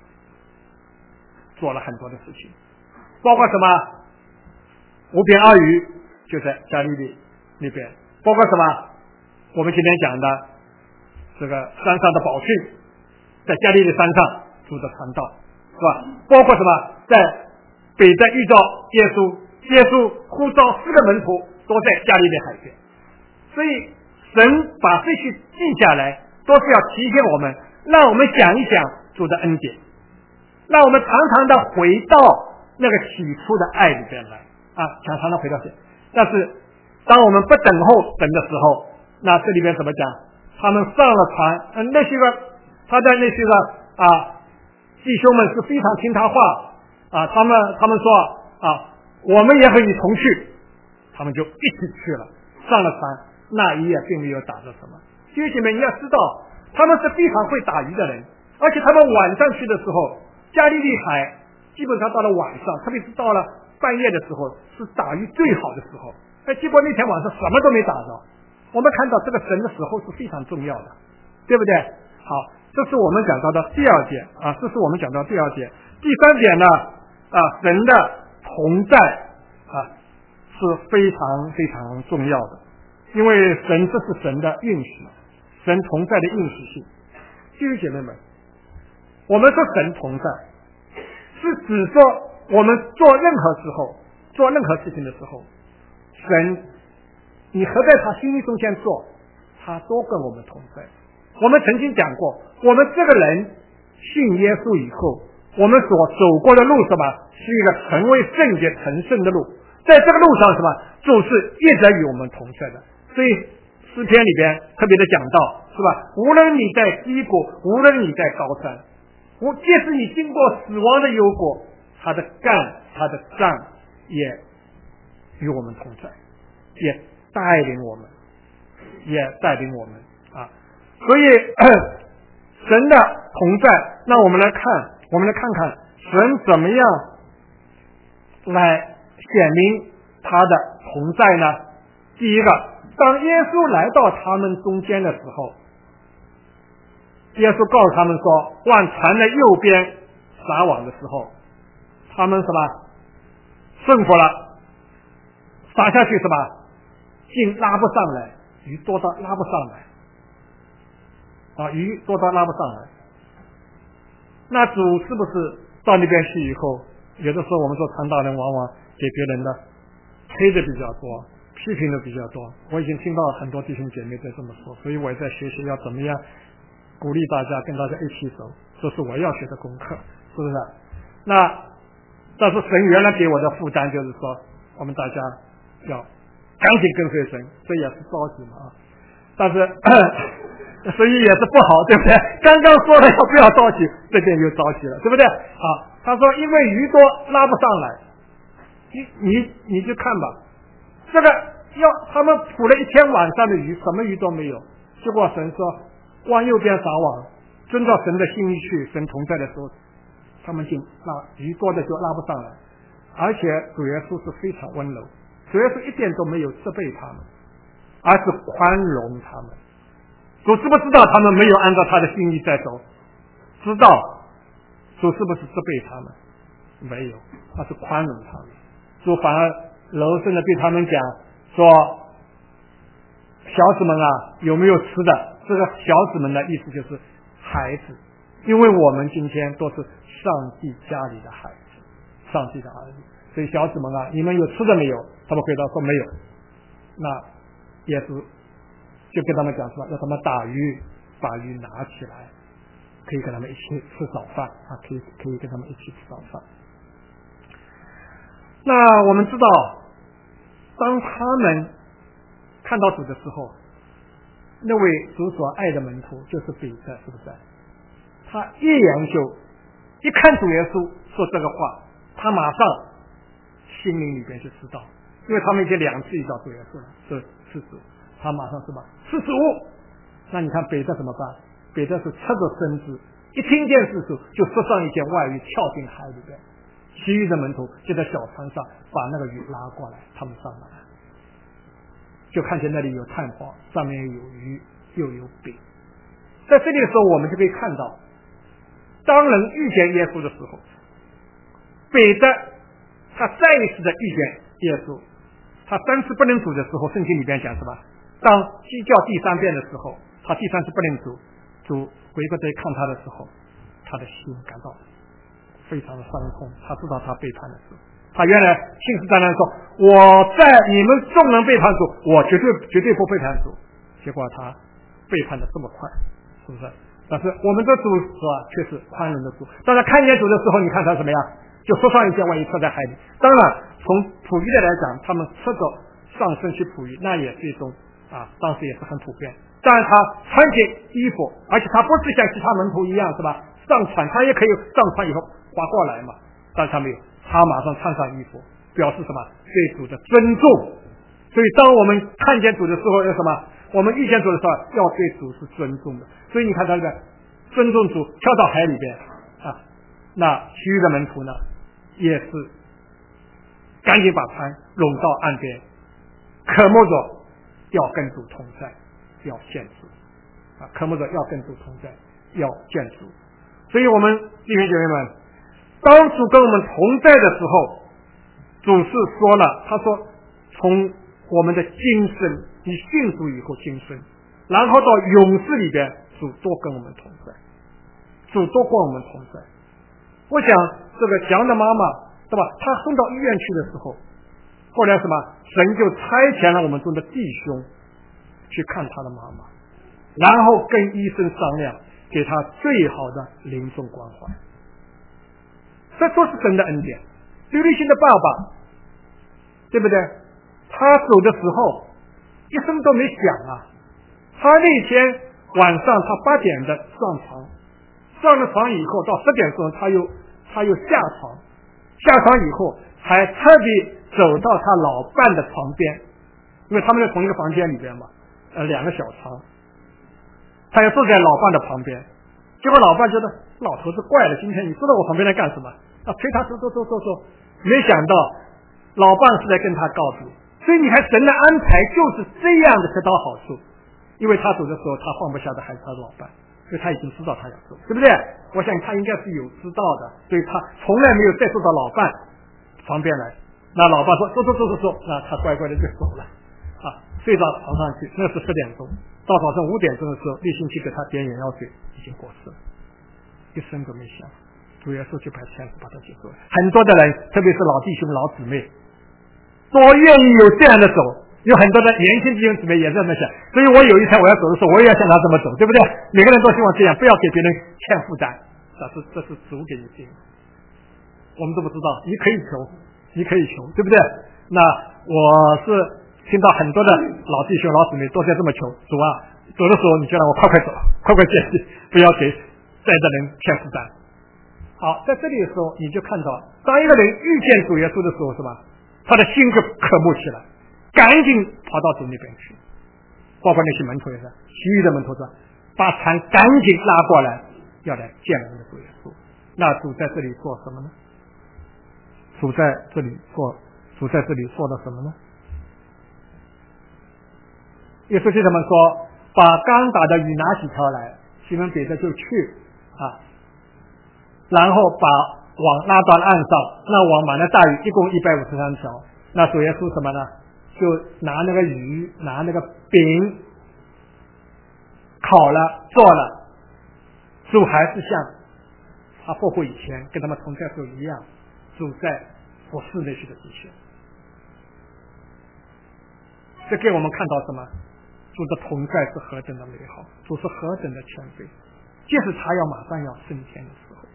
做了很多的事情，包括什么？五饼二鱼就在加利利那边，包括什么？我们今天讲的这个山上的宝训，在加利利山上主的传道，是吧？包括什么？在彼得遇到耶稣，耶稣呼召4个门徒都在加利利海边，所以神把这些记下来，都是要提醒我们，让我们想一想主的恩典，让我们常常的回到那个起初的爱里边来啊，常常的回到这。但是当我们不等候神的时候，那这里边怎么讲？他们上了船，那些个他的那些个弟兄们是非常听他话啊，他们说我们也和你同去，他们就一起去了，上了船，那一夜并没有打着什么。弟兄姐妹，你要知道，他们是非常会打鱼的人，而且他们晚上去的时候，加利利海基本上到了晚上，特别是到了半夜的时候，是打鱼最好的时候。结果那天晚上什么都没打着。我们看到这个神的时候是非常重要的，对不对？好，这是我们讲到的第二点啊，这是我们讲到第二点。第三点呢神的同在是非常非常重要的，因为这是神的应许，神同在的应许性。弟兄姐妹们，我们说神同在，是指说我们做任何时候做任何事情的时候，神你合在他心意中间做，他都跟我们同在。我们曾经讲过，我们这个人信耶稣以后，我们所走过的路什么？是一个成为圣洁成圣的路。在这个路上什么？主是一直与我们同在的。所以诗篇里边特别的讲到，是吧？无论你在低谷，无论你在高山，即使你经过死亡的幽谷，他的竿他的杖也与我们同在，也带领我们所以神的同在，那我们来看看神怎么样来显明他的同在呢？第一个，当耶稣来到他们中间的时候，耶稣告诉他们说，往船的右边撒网的时候，他们什么顺服了，撒下去什么竟拉不上来，鱼多到拉不上来那主是不是到那边去以后，有的时候我们做传道人往往给别人的推的比较多，批评的比较多，我已经听到很多弟兄姐妹在这么说，所以我也在学习要怎么样鼓励大家，跟大家一起走，这是我要学的功课，是不是？但是神原来给我的负担就是说，我们大家要赶紧跟随神，这也是着急嘛但是所以也是不好，对不对？刚刚说了要不要着急，这边又着急了，对不对？他说因为鱼多拉不上来，你就看吧，这个他们捕了一天晚上的鱼，什么鱼都没有，结果神说往右边撒网，遵照神的心意去，神同在的时候，他们就鱼多的就拉不上来，而且主耶稣是非常温柔，主耶稣一点都没有责备他们，而是宽容他们。主知不知道他们没有按照他的心意在走？知道。主是不是责备他们？没有，他是宽容他们。主反而柔声的对他们讲说，小子们有没有吃的？这个小子们的意思就是孩子，因为我们今天都是上帝家里的孩子，上帝的儿子，所以小子们你们有吃的没有？他们回答说没有。那耶稣就跟他们讲说，让他们打鱼，把鱼拿起来，可以跟他们一起吃早饭可以跟他们一起吃早饭。那我们知道，当他们看到主的时候，那位主所爱的门徒就是彼得，是不是？他一眼就一看主耶稣说这个话，他马上心灵里边就知道，因为他们已经2次遇到主耶稣了，是主，他马上是吧？45。那你看彼得怎么办？ 彼得是侧着身子，一听见是主就缩上一件外衣跳进海里边，其余的门徒就在小船上把那个鱼拉过来，他们上来了，就看见那里有炭火，上面有鱼又有饼。在这里的时候我们就可以看到，当人遇见耶稣的时候，彼得他再一次的遇见耶稣，他3次不能主的时候，圣经里边讲什么？当鸡叫第3遍的时候，他第3次不能主，主回过头看他的时候，他的心感到非常的伤痛，他知道他背叛的时候，他原来信誓旦旦说，我在你们众人背叛主，我绝对不背叛主，结果他背叛的这么快，是不是？但是我们的主是吧，却是宽容的主。当他看见主的时候，你看他什么样？就缩上一件外衣跳在海里。当然，从捕鱼的来讲，他们赤着上身去捕鱼，那也是一种当时也是很普遍。但是他穿件衣服，而且他不是像其他门徒一样，是吧？上船他也可以上船以后划过来嘛，但他没有，他马上穿上衣服，表示什么？对主的尊重。所以当我们看见主的时候，要什么？我们遇见主的时候，要对主是尊重的。所以你看他这个尊重主，跳到海里边那其余的门徒呢，也是赶紧把船拢到岸边，渴慕着要跟主同在，要见主渴慕着要跟主同在，要见主。所以我们弟兄姐妹们，当主跟我们同在的时候，主是说了，他说从我们的今生，你信主以后今生，然后到永世里边，主都跟我们同在，主都跟我们同在。我想这个祥的妈妈，对吧？她送到医院去的时候，后来什么？神就差遣了我们中的弟兄去看她的妈妈，然后跟医生商量，给她最好的临终关怀。这都是神的恩典。吕立新的爸爸，对不对？他走的时候一声都没响他那天晚上他8点的上床，上了床以后到10点钟他又下床，下床以后还特地走到他老伴的床边，因为他们在同一个房间里边嘛，2个小床，他要坐在老伴的旁边。结果老伴觉得老头子怪了，今天你坐在我旁边来干什么？催他坐，没想到老伴是在跟他告别。所以你看神的安排就是这样的得到好处，因为他走的时候他放不下的还是他的老伴，所以他已经知道他要走，对不对？我想他应该是有知道的，所以他从来没有再坐到老伴旁边来。那老伴说坐，那他乖乖的就走了睡到床上去。那是10点钟，到早上5点钟的时候，立新去给他点眼药水，已经过世了，一声都没响。主耶稣就把天使把他接走了。很多的人，特别是老弟兄老姊妹，多愿意有这样的走，有很多的年轻弟兄姊妹也这么想。所以我有一天我要走的时候，我也要像他这么走，对不对？每个人都希望这样，不要给别人欠负担。这是主给你定的，我们都不知道。你可以求，对不对？那我是听到很多的老弟兄老姊妹都在这么求主走的时候你就让我快走，快见底，不要给在的人欠负担。好，在这里的时候你就看到，当一个人遇见主耶稣的时候，是吧？他的心就渴慕起来，赶紧跑到主那边去，包括那些门徒也是，其余的门徒是把船赶紧拉过来，要来见我们的主耶稣。那主在这里做什么呢？主在这里做了什么呢？耶稣对他们说，把刚打的鱼拿起条来，西门彼得就去然后把网拉到岸上，那网满了大鱼，一共153条。那主耶稣什么呢？就拿那个鱼，拿那个饼烤了做了，主还是像他复活以前跟他们同在时候一样，主在服侍那些的弟兄。这给我们看到什么？主的同在是何等的美好，主是何等的谦卑。即使他要马上要升天的时候，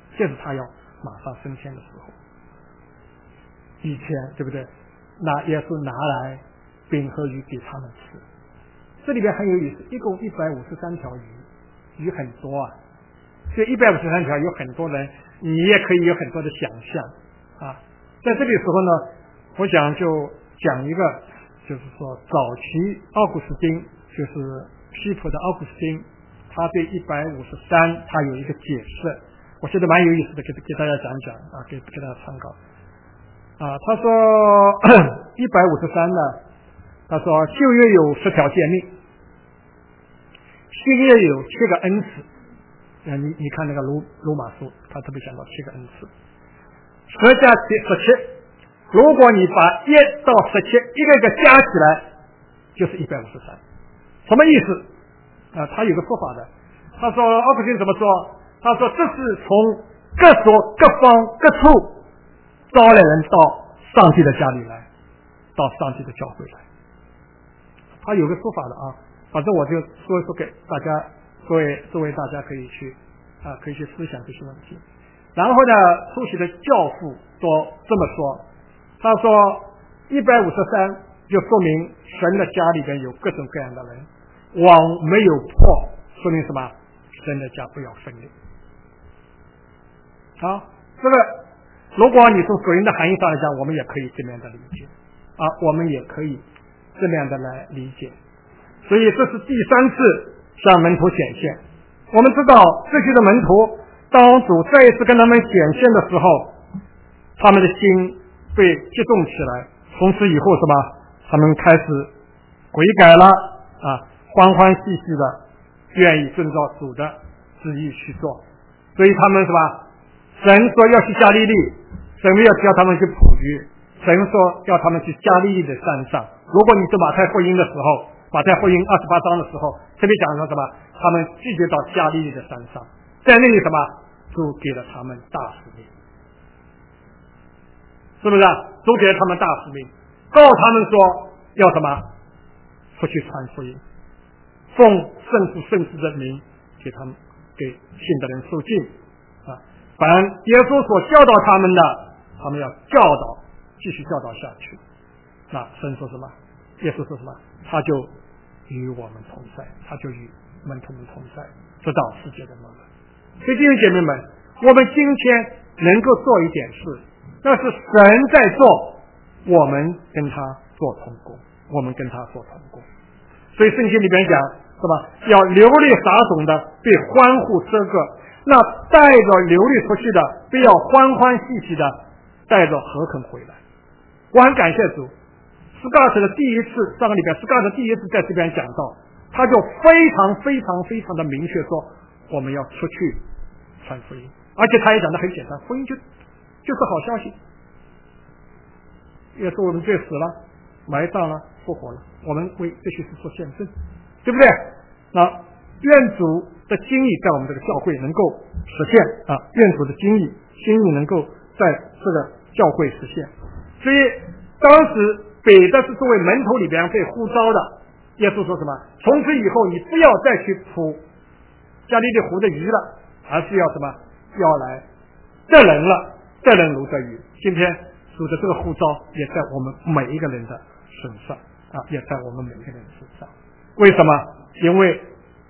以前对不对？那耶稣拿来饼和鱼给他们吃。这里边很有意思，一共153条鱼很多所以153条有很多人，你也可以有很多的想象在这里时候呢，我想就讲一个，就是说早期奥古斯丁，就是西普的奥古斯丁， 他对153他有一个解释，我觉得蛮有意思的，给大家讲讲啊，给大家参考啊。他说153呢，他说旧约有10条诫命，新约有7个恩赐。你看那个罗马书，他特别讲到7个恩赐，10加7，17。如果你把1到17一个一个加起来，就是153。什么意思啊？他有个说法的。他说奥古斯丁怎么说？他说这是从各所各方各处招来人到上帝的家里来，到上帝的教会来。他有个说法的啊，反正我就说一说给大家，作为大家可以去思想这些问题。然后呢，出席的教父都这么说，他说153就说明神的家里边有各种各样的人，网没有破，说明什么？神的家不要分裂。好，这个如果你从属灵的含义上来讲，我们也可以这么样的理解啊，我们也可以这么样的来理解。所以这是第3次向门徒显现。我们知道这些的门徒，当主再一次跟他们显现的时候，他们的心被激动起来，从此以后什么？他们开始悔改了啊，欢欢喜喜的愿意遵照主的旨意去做。所以他们是吧？神说要去加利利，神没有叫他们去普居，神说要他们去加利利的山上。如果你是马太福音的时候，马太福音28章的时候，特别讲说什么？他们拒绝到加利利的山上，在那里什么？主给了他们大使命，是不是？主给了他们大使命，告诉他们说要什么？出去传福音，奉圣父圣子的名给他们给信的人受尽啊！凡耶稣所教导他们的，他们要教导，继续教导下去。那神说什么？耶稣说什么？他就与我们同在，他就与门徒们同在，直到世界的末日。所以弟兄姐妹们，我们今天能够做一点事，那是神在做，我们跟他做同工，我们跟他做同工。所以圣经里边讲是吧？要流离撒种的被欢呼收割，那带着流离出去的必要欢欢喜喜的带着禾捆回来。我很感谢主，斯卡特的第一次，上个礼拜斯卡特第一次在这边讲到，他就非常非常非常的明确说，我们要出去传福音，而且他也讲得很简单，福音就是好消息。耶稣我们罪死了，埋葬了，复活了，我们为这些事做见证，对不对？那愿主的心意在我们这个教会能够实现啊！愿主的心意能够在这个教会实现。所以当时彼得是作为门徒里边被呼召的，耶稣说什么？从此以后你不要再去捕加利利湖的鱼了，而是要什么？要来得人了，得人如得鱼。今天主的这个呼召也在我们每一个人的身上啊，也在我们每一个人的身上。为什么？因为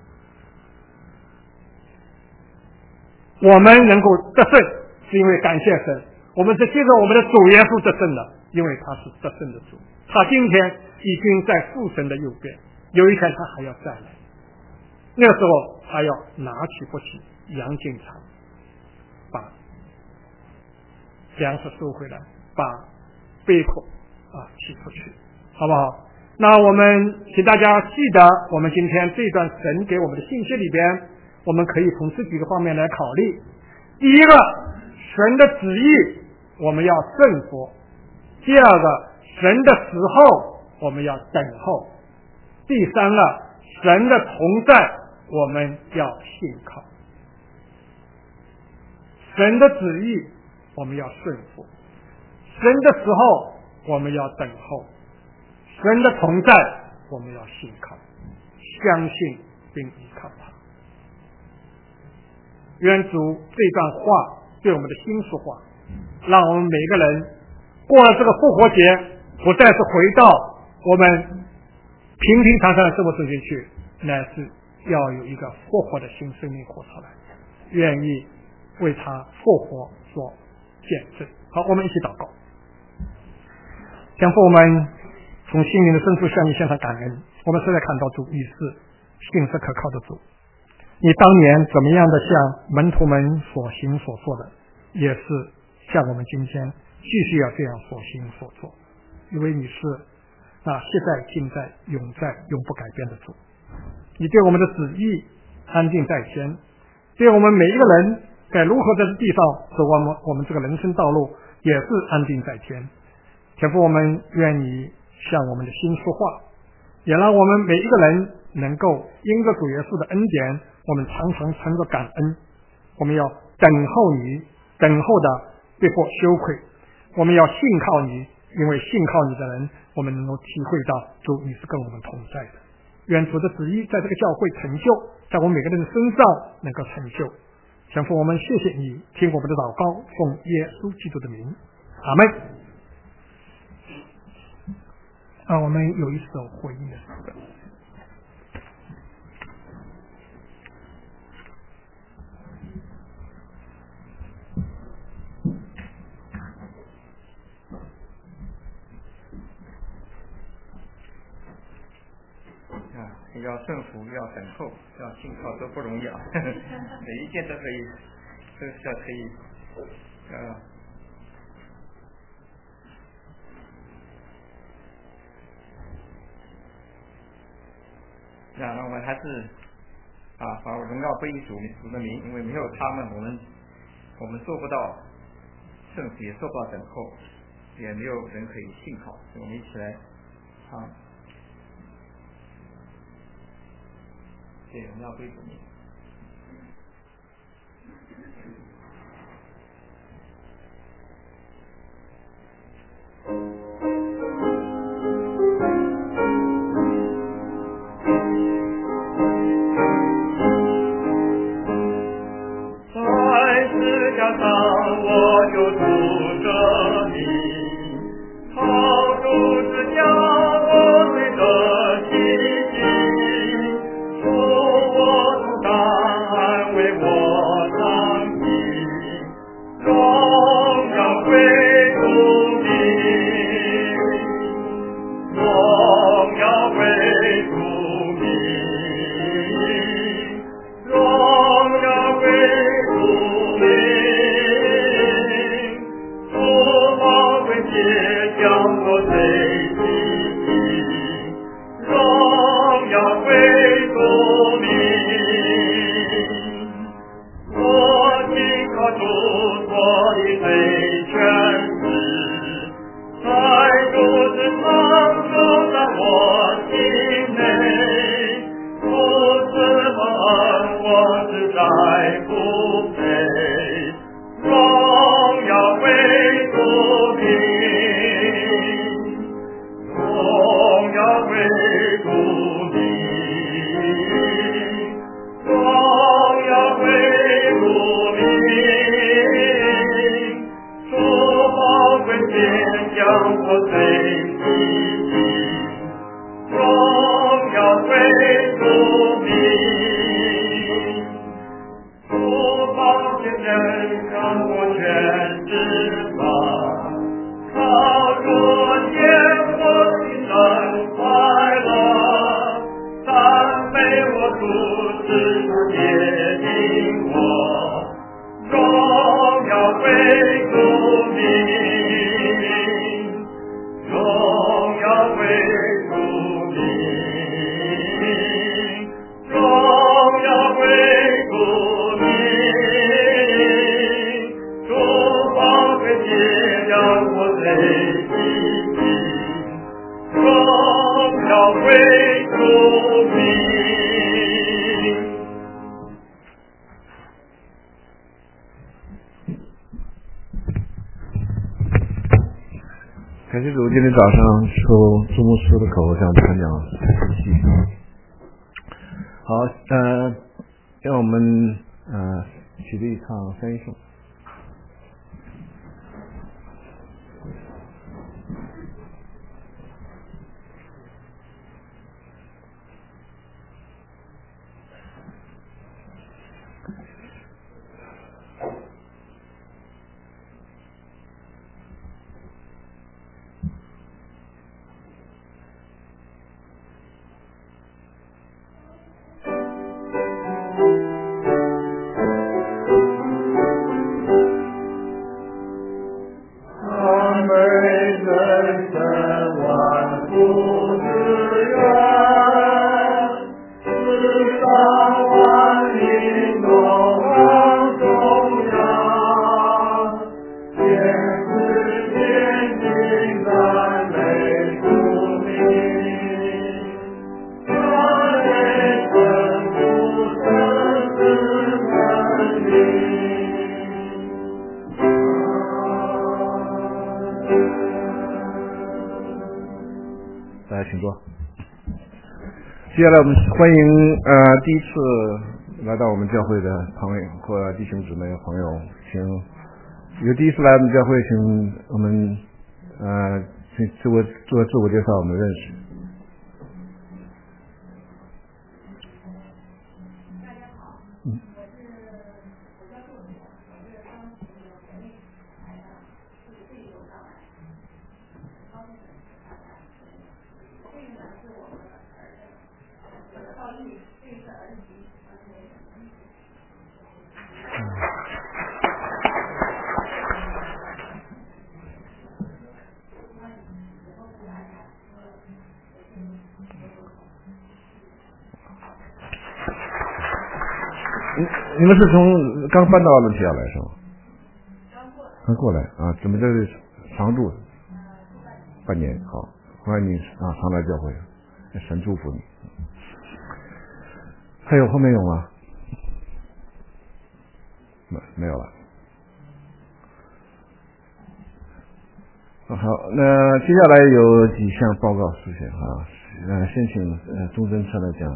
我们能够得胜，是因为感谢神。我们是接着我们的主耶稣得胜的，因为他是得胜的主。他今天已经在父神的右边，有一天他还要再来，那个时候他要拿起不起扬进场，把粮食收回来，把杯口提出去，好不好？那我们请大家记得，我们今天这段神给我们的信息里边，我们可以从这几个方面来考虑。第一个，神的旨意我们要顺服；第二个，神的时候我们要等候；第三个，神的同在我们要信靠。神的旨意我们要顺服，神的时候我们要等候，神的同在我们要信靠，相信并依靠他。愿主这段话对我们的心说话，让我们每个人过了这个复活节，不再是回到我们平平常常的生活中间去，乃是要有一个复活的新生命活出来，愿意为他复活做见证。好，我们一起祷告。天父，我们从心灵的深处向你献上感恩，我们实在看到主你是信实可靠的主， 你当年怎么样的向门徒们所行所做的，也是像我们今天继续要这样所行所做，因为你是现在、今在、永在、永不改变的主。你对我们的旨意安定在天，对我们每一个人该如何在这地上走我们这个人生道路也是安定在天。天父，我们愿你向我们的心说话，也让我们每一个人能够因着主耶稣的恩典，我们常常存着感恩。我们要等候你，等候的不或羞愧，我们要信靠你，因为信靠你的人，我们能够体会到主你是跟我们同在的。愿主的旨意在这个教会成就，在我们每个人的身上能够成就。天父，我们谢谢你听我们的祷告，奉耶稣基督的名，阿们。我们有一首回应的诗歌。 要顺服，要等候，要信靠都不容易啊！每一件都可以，都是要可以让我们还是把荣耀归于主的名，因为没有他们，我们做不到顺服，也做不到等候，也没有人可以信靠。所以我们一起来对，荣耀归主名。在十架上我就主着你，靠主之家我最得喜庆，主我主当安慰我伤心，荣耀归主名，荣耀归主名，荣耀归主名，主宝贵血将我最亲近，荣耀归主名，我信靠主所的最全知，在主之长住在我心内，不是蒙我只在不配，荣耀归主名，荣耀归主名，荣耀归主名，主宝贵血将我最亲近，荣耀归主名，主宝血人让我全知道，靠主见我心能快乐，赞美我主是主接引我，荣耀归主名，荣耀归主名，荣耀归主名，主宝贵血将我最亲近，荣耀归主名。 感谢主，今天早上受朱牧师的口向传讲信息。好，让我们起立唱三颂。 请坐。接下来我们欢迎第一次来到我们教会的朋友或弟兄姊妹朋友，请有第一次来我们教会，请我们请做自我介绍，我们认识。你们是从刚搬到伦提亚来是吗？刚过来啊，怎么这是常住？半年，好，欢迎你啊，常来教会，神祝福你。还有后面有吗？没有了。好，那接下来有几项报告事项啊，先请钟真灿来讲。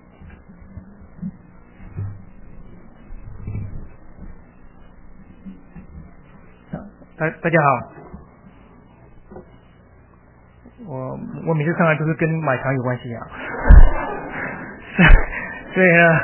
大家好，我每次上来都是跟买糖有关系啊，所以呢，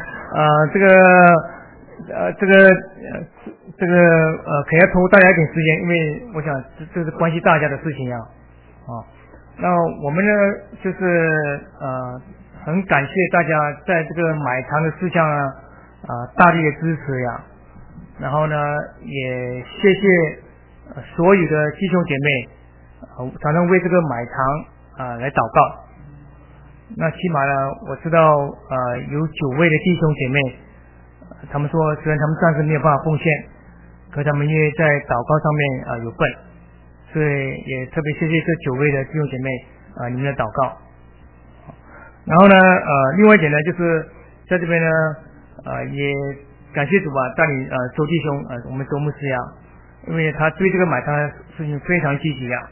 可能要拖大家一点时间，因为我想这是关系大家的事情呀，那我们呢就是很感谢大家在这个买糖的事项呢大力的支持呀，然后呢也谢谢所有的弟兄姐妹常常为这个买糖来祷告。那起码呢我知道有9位的弟兄姐妹，他们说虽然他们暂时没有办法奉献，可他们因为在祷告上面有份，所以也特别谢谢这9位的弟兄姐妹你们的祷告。然后呢另外一点呢就是在这边呢也感谢主带领周弟兄我们周牧师呀，因为他对这个买糖的事情非常积极呀，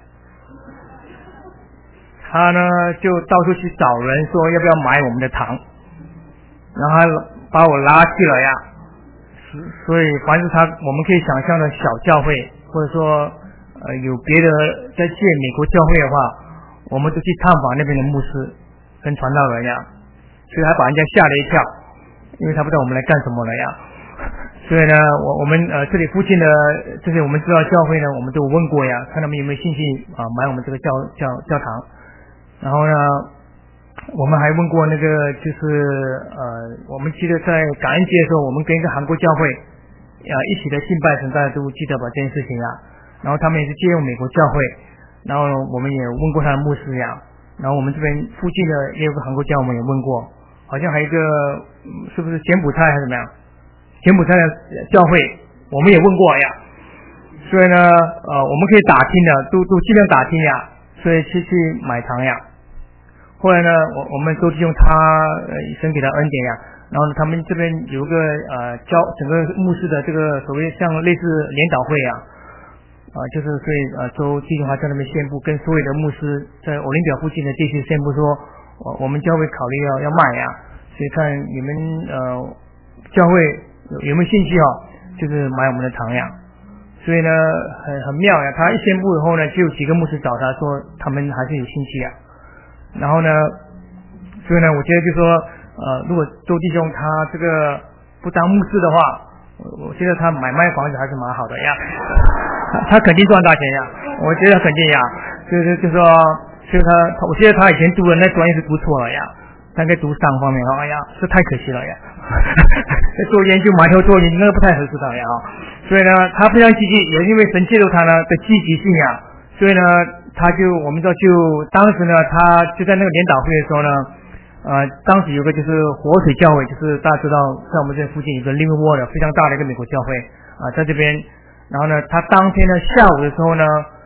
他呢就到处去找人说要不要买我们的糖，然后他把我拉去了呀，所以凡是我们可以想象的小教会，或者说有别的在建美国教会的话，我们都去探访那边的牧师跟传道人呀，所以还把人家吓了一跳，因为他不知道我们来干什么了呀。所以呢我们这里附近的这些我们知道教会呢，我们都问过呀，看他们有没有兴趣买我们这个教堂。然后呢我们还问过那个就是我们记得在感恩节的时候，我们跟一个韩国教会一起的敬拜神，大家都记得吧这件事情呀。然后他们也是借用美国教会，然后我们也问过他的牧师呀，然后我们这边附近的也有个韩国教，我们也问过，好像还有一个是不是柬埔寨还是怎么样，柬埔寨的教会我们也问过呀。所以呢我们可以打听的都尽量打听呀，所以去买糖呀。后来呢我们周弟兄他神给他恩典呀，然后呢他们这边有一个整个牧师的这个所谓像类似联导会呀，就是所以周弟兄他在那边宣布，跟所有的牧师在欧林表附近的地区宣布说我们教会考虑要卖呀，所以看你们教会有没有兴趣就是买我们的糖呀。所以呢很妙呀，他一宣布以后呢，就有几个牧师找他说他们还是有兴趣呀。然后呢所以呢我觉得就说如果周弟兄他这个不当牧师的话，我觉得他买卖房子还是蛮好的呀，他肯定赚大钱呀，我觉得肯定呀，就是说我觉得他以前读的那专业是读错了呀，大概读商方面哎呀是太可惜了呀做研究埋头做研究那个不太合适的呀。所以呢他非常积极，也因为神借助他呢的积极性呀，所以呢我们知道当时呢他就在那个联导会的时候呢当时有个就是活水教会，就是大家知道在我们这附近有个 Living Water 非常大的一个美国教会在这边。然后呢他当天呢下午的时候呢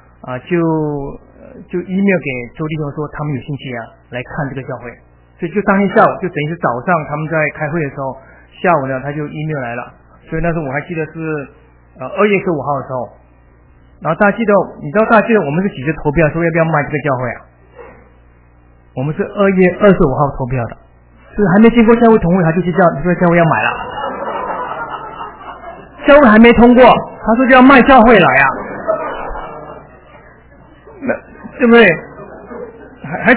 就 email 给周弟兄说他们有兴趣来看这个教会，所以就当天下午就等于是早上他们在开会的时候，下午呢他就 email 来了。所以那时候我还记得是2月15号的时候，然后你知道大家记得我们是几次投票说要不要卖这个教会我们是2月25号投票的，是还没经过教会同意，他就去说教会要买了，教会还没通过，他说就要卖教会了呀，那对不对？还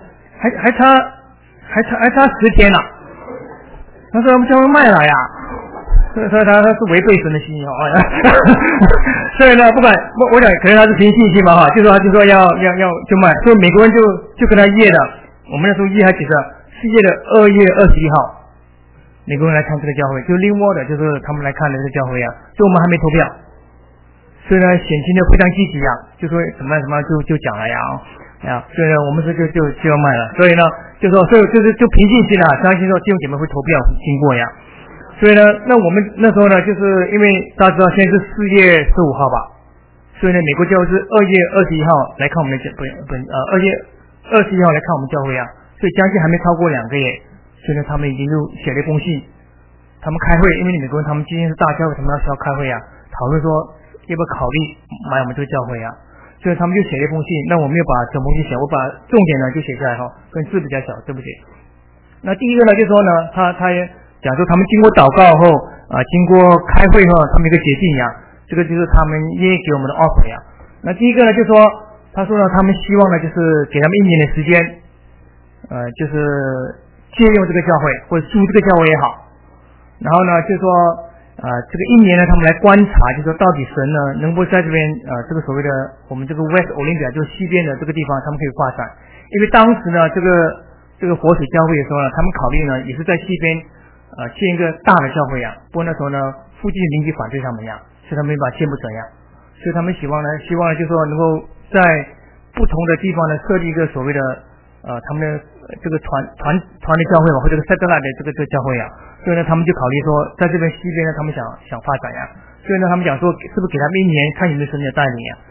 差10天了，他说我们教会卖了呀。所以他是违背神的心意所以呢，不管我想可能他是凭信心嘛哈，就说要就卖，所以美国人就跟他约的，我们那时候约还记得4月2月21号，美国人来看这个教会，就另外的就是他们来看的这个教会啊，所以我们还没投票，所以呢显亲的非常积极啊，就说什么就讲了呀所以呢我们就要卖了，所以呢就说所以就凭信心啊，相信说弟兄姐妹会投票经过呀。所以呢，那我们那时候呢，就是因为大家知道现在是4月15号吧，所以呢，美国教会是2月21号来看我们的2月21号来看我们教会啊，所以将近还没超过2个月，所以呢，他们已经就写了一封信，他们开会，因为美国人他们今天是大教会，他们需要开会啊，讨论说要不要考虑买我们这个教会啊，所以他们就写了一封信，那我没有把整封信写，我把重点呢就写下来哈，跟字比较小，对不起。那第一个呢，就说呢，他也讲说他们经过祷告后经过开会后，他们一个决定呀，这个就是他们也给我们的 offer 呀。那第一个呢，就说他说呢，他们希望呢，就是给他们1年的时间，就是借用这个教会或者租这个教会也好。然后呢，就说这个1年呢，他们来观察，就说到底神呢能不能在这边这个所谓的我们这个 West Olympia 就是西边的这个地方，他们可以发展。因为当时呢，这个活水教会的时候呢，他们考虑呢也是在西边。建一个大的教会呀，不过那时候呢，附近邻居反对他们呀，所以他们把建不成呀，所以他们希望呢，就说能够在不同的地方呢设立一个所谓的他们的这个团的教会嘛，或者是 satellite 的这个教会呀，所以呢，他们就考虑说，在这边西边呢，他们想发展呀，所以呢，他们讲说，是不是给他们1年看有没有神的带领呀？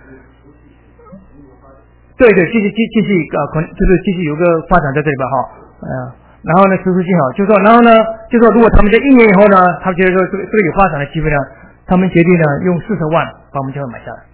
对，继续就是继续有个发展在这里边哈，然后呢，持续性好，就说如果他们在1年以后呢，他们觉得说这个有发展的机会呢，他们决定呢用40万把我们教会买下来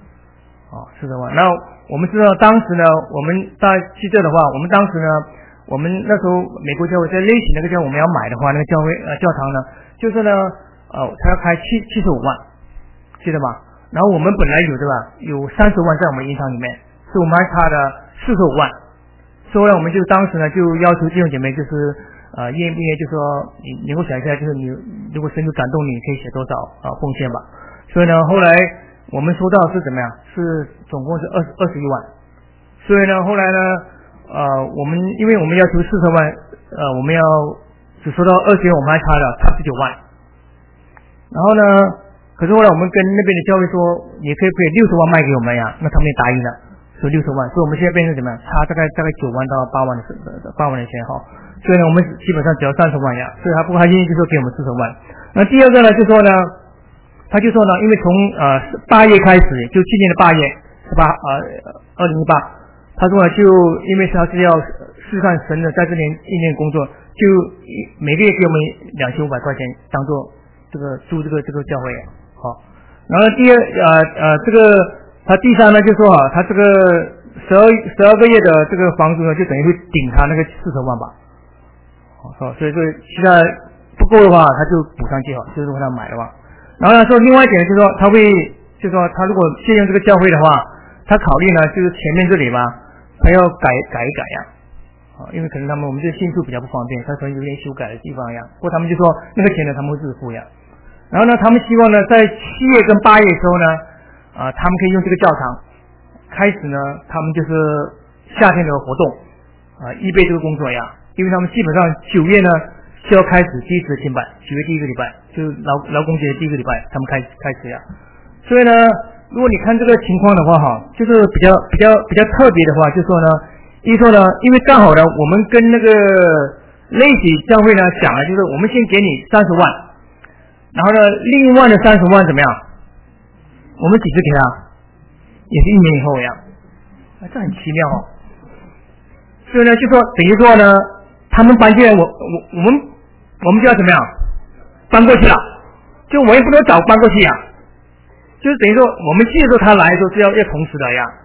，40万。然后我们知道当时呢，我们大家记得的话，我们当时呢，我们那时候美国教会在类型那个教会我们要买的话，那个教堂呢，就是呢，他要开75万，记得吧？然后我们本来有对吧，有30万在我们银行里面，所以我们还差了45万。所以呢，我们就当时呢就要求弟兄姐妹就是愿不愿意就说你能够想一下，就是你如果神有感动你可以写多少奉献吧。所以呢，后来我们收到是怎么样？是总共是21万。所以呢，后来呢因为我们要求40万，我们要只收到20万，我们还差了39万。然后呢，可是后来我们跟那边的教会说，你可以60万卖给我们呀，那他们也答应了。60万，所以我们现在变成怎么样？差大概9万到8万的钱哈。所以呢，我们基本上只要30万呀。所以不过他愿意就说给我们40万。那第二个呢，就说呢，他就说呢，因为从8月开始，就去年的8月2018，他说呢，就因为他是要试看神的在这边1年工作，就每个月给我们2500块钱当做这个租这个教会好。然后这个。他第三呢，就说他这个12个月的这个房租呢，就等于会顶他那个40万吧，所以说其他不够的话，他就补上去就是说他买的话。然后呢，说另外一点就是说就说他如果借用这个教会的话，他考虑呢就是前面这里吧，他要改一改呀，因为可能我们这信数比较不方便，他可能有点修改的地方呀，或他们就说那个钱呢他们会自付呀。然后呢，他们希望呢在7月跟8月的时候呢。他们可以用这个教堂开始呢，他们就是夏天的活动预备这个工作呀，因为他们基本上9月呢就要开始第一次的敬拜，9月第一个礼拜就是劳工节的第一个礼拜，他们开始呀。所以呢，如果你看这个情况的话就是比较特别的话，就说呢，因为刚好呢，我们跟那个类喜教会呢讲了，就是我们先给你30万，然后呢，另外的30万怎么样？我们几次给他，也是1年以后呀，这很奇妙所以呢，就说等于说呢，他们搬进来，我们就要怎么样搬过去了，就我也不能早搬过去呀，就是等于说我们记得他来的时候是要同时的呀，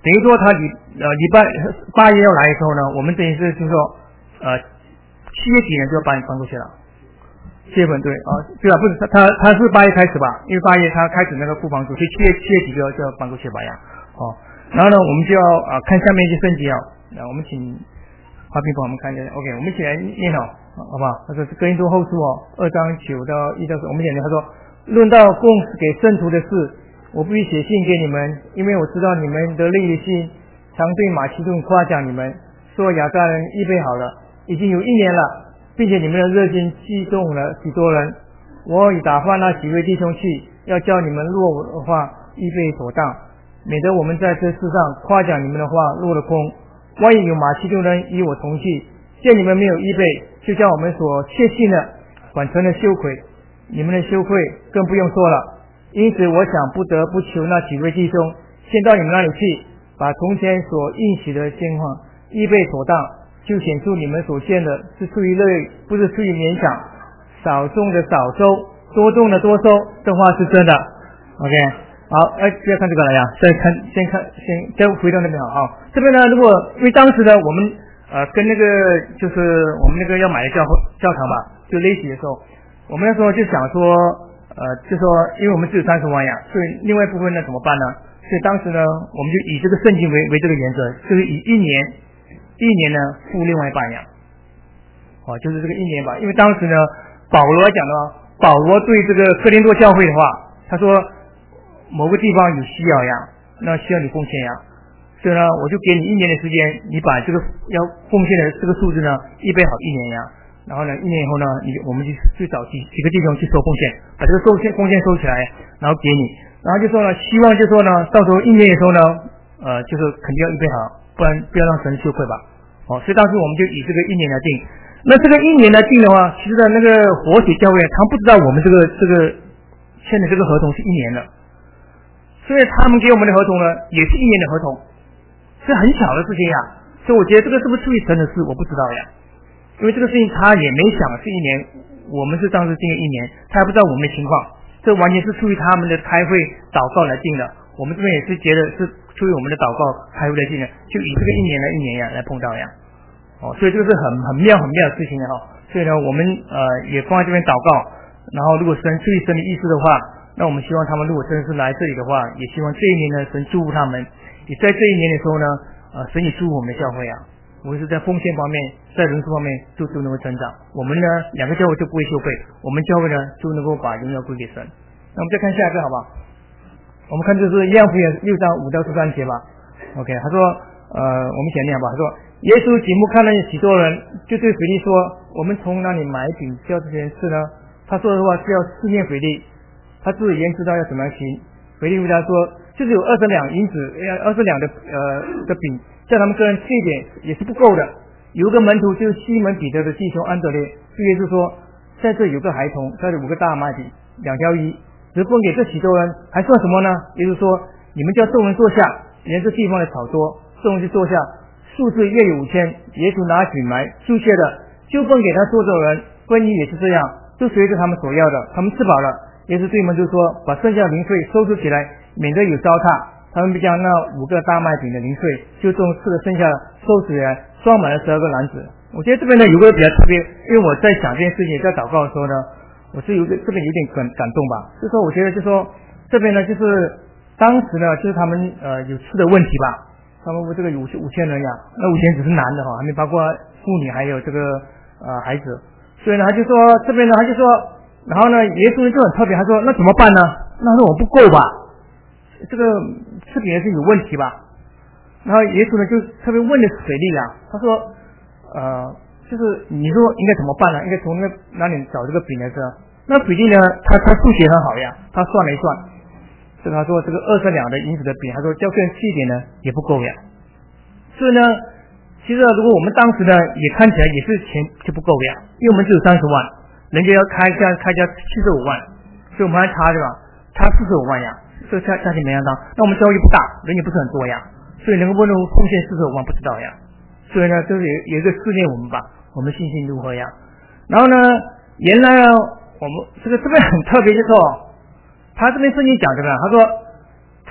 等于说他礼拜8月要来的时候呢，我们等于是就是说7月底呢就要把你搬过去了。7月份对啊，对啊，不是他是8月开始吧？因为8月他开始那个副房主，所以7月底就要搬过去吧呀。哦，然后呢，我们就要看下面一些圣经啊。那我们请华平帮我们看一下 ，OK， 我们一起来念好不好？他说是哥林多后书2章9到1到10，我们讲的他说，论到供给圣徒的事，我必须写信给你们，因为我知道你们的利的心常对马其顿夸奖你们，说亚撒人预备好了，已经有1年了，并且你们的热心激动了许多人。我已打发那几位弟兄去，要叫你们落我的话预备妥当，免得我们在这世上夸奖你们的话落了空。万一有马其顿人与我同去，见你们没有预备，就叫我们所确信的反成了羞愧，你们的羞愧更不用说了。因此我想不得不求那几位弟兄先到你们那里去，把从前所应许的情况预备妥当，就显出你们所献的是出于乐意，不是出于勉强，少种的少收，多种的多收，这话是真的。 OK， 好，不要看这个了呀，先回到那边好。这边呢，如果因为当时呢，我们跟那个就是我们那个要买的教堂吧，就勒起的时候，我们那时候就想说，就说因为我们只有30万呀，所以另外一部分呢怎么办呢？所以当时呢，我们就以这个圣经为这个原则，就是以一年呢付另外一半呀，就是这个1年吧。因为当时呢，保罗讲的，保罗对这个哥林多教会的话，他说某个地方有需要呀，那需要你奉献呀，所以呢，我就给你1年的时间，你把这个要奉献的这个数字呢预备好1年呀。然后呢，1年以后呢，我们去找几个弟兄去收奉献，把这个奉献收起来，然后给你，然后就说呢，希望就说呢，到时候1年的时候呢，就是肯定要预备好，不然不要让神羞愧吧。所以当时我们就以这个1年来定。那这个1年来定的话，其实呢，那个活水教会他们不知道我们这个签的这个合同是1年的，所以他们给我们的合同呢也是1年的合同，是很巧的事情呀。所以我觉得这个是不是出于神的事，我不知道呀。因为这个事情他也没想是1年，我们是当时定了1年，他还不知道我们的情况，这完全是出于他们的开会祷告来定的。我们这边也是觉得是出于我们的祷告开会来定的，就以这个1年呀来碰到呀。所以这个是很妙的事情的所以呢，我们也放在这边祷告，然后如果出于神的意思的话，那我们希望他们如果真的是来这里的话，也希望这1年呢神祝福他们，也在这1年的时候呢，神也祝福我们的教会啊。无论是在奉献方面，在人数方面都能够成长。我们呢2个教会就不会羞愧，我们教会呢就能够把荣耀归给神。那我们再看下一个好不好？我们看就是约翰福音6章5到13节吧。OK， 他说我们先念吧。他说耶稣举目看了许多人，就对腓利说，我们从哪里买饼叫这件事呢？他说的话是要试验腓利，他自己也知道要怎么样行。腓利回答说，就是有20两银子，20两的饼，叫他们个人吃一点也是不够的。有个门徒就是西门彼得的弟兄安德烈，对耶稣说，在这有个孩童带着5个大麦饼2条鱼，只分给这许多人，还算什么呢？耶稣说，你们叫众人坐下，连这地方的草多，众人就坐下，数字约有5000。耶稣拿饼来祝谢的，就分给他坐着人，分鱼也是这样，都随着他们所要的。他们吃饱了，耶稣对门徒说，把剩下的零碎收拾起来，免得有糟蹋。他们将那5个大麦饼的零碎就这种吃的剩下的收拾起来，装满了12个篮子。我觉得这边呢有个比较特别，因为我在想这件事情，在祷告的时候呢，我是这边有点感动吧。就说我觉得就说这边呢就是当时呢就是他们有吃的问题吧，他们这个有5000人呀，那5000只是男的还没包括妇女还有这个孩子，所以呢他就说这边呢他就说，然后呢耶稣就很特别，他说那怎么办呢？那说我不够吧，这个吃饼是有问题吧。然后耶稣呢就特别问的是腓利啊，他说就是你说应该怎么办呢？应该从哪里找这个饼来吃？那腓利呢他数学很好呀，他算了一算，这个他说这个20两的银子的饼，他说交个人吃一点呢也不够呀。所以呢其实如果我们当时呢也看起来也是钱就不够呀，因为我们只有30万，人家要开价75万，所以我们还差对吧？差45万呀，这价钱没相当。那我们交易不大，人也不是很多呀，所以能够不能贡献45万不知道呀。所以呢就是有一个试验我们吧，我们信心如何呀。然后呢原来呢我们这边很特别，就是说他这边圣经讲这个，他说他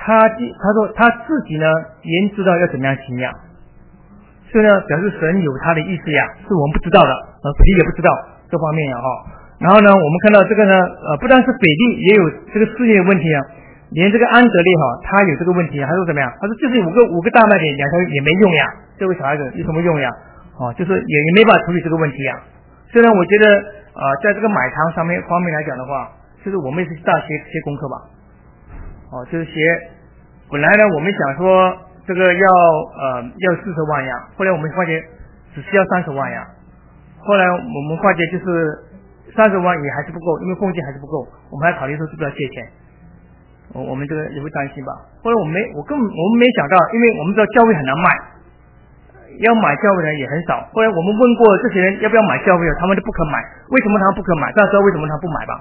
他说他自己呢也知道要怎么样行呀，所以呢表示神有他的意思呀，是我们不知道的，斐利也不知道这方面呀然后呢我们看到这个呢不但是斐利也有这个事业问题啊，连这个安德烈他有这个问题，他说怎么样？他说就是五个大麦点2条也没用呀，这位小孩子有什么用呀？就是也没办法处理这个问题呀。所以呢我觉得在这个买糖方面来讲的话，就是我们也是大学写功课吧。就是本来呢我们想说这个要40万呀，后来我们发觉只需要30万呀，后来我们发觉就是30万也还是不够，因为奉献还是不够，我们还考虑说是不是要借钱，我们这个也会担心吧。后来我们没想到，因为我们知道教会很难卖，要买教会的人也很少，后来我们问过这些人要不要买教会的，他们都不肯买。为什么他们不肯买？大家知道为什么他们不买吧？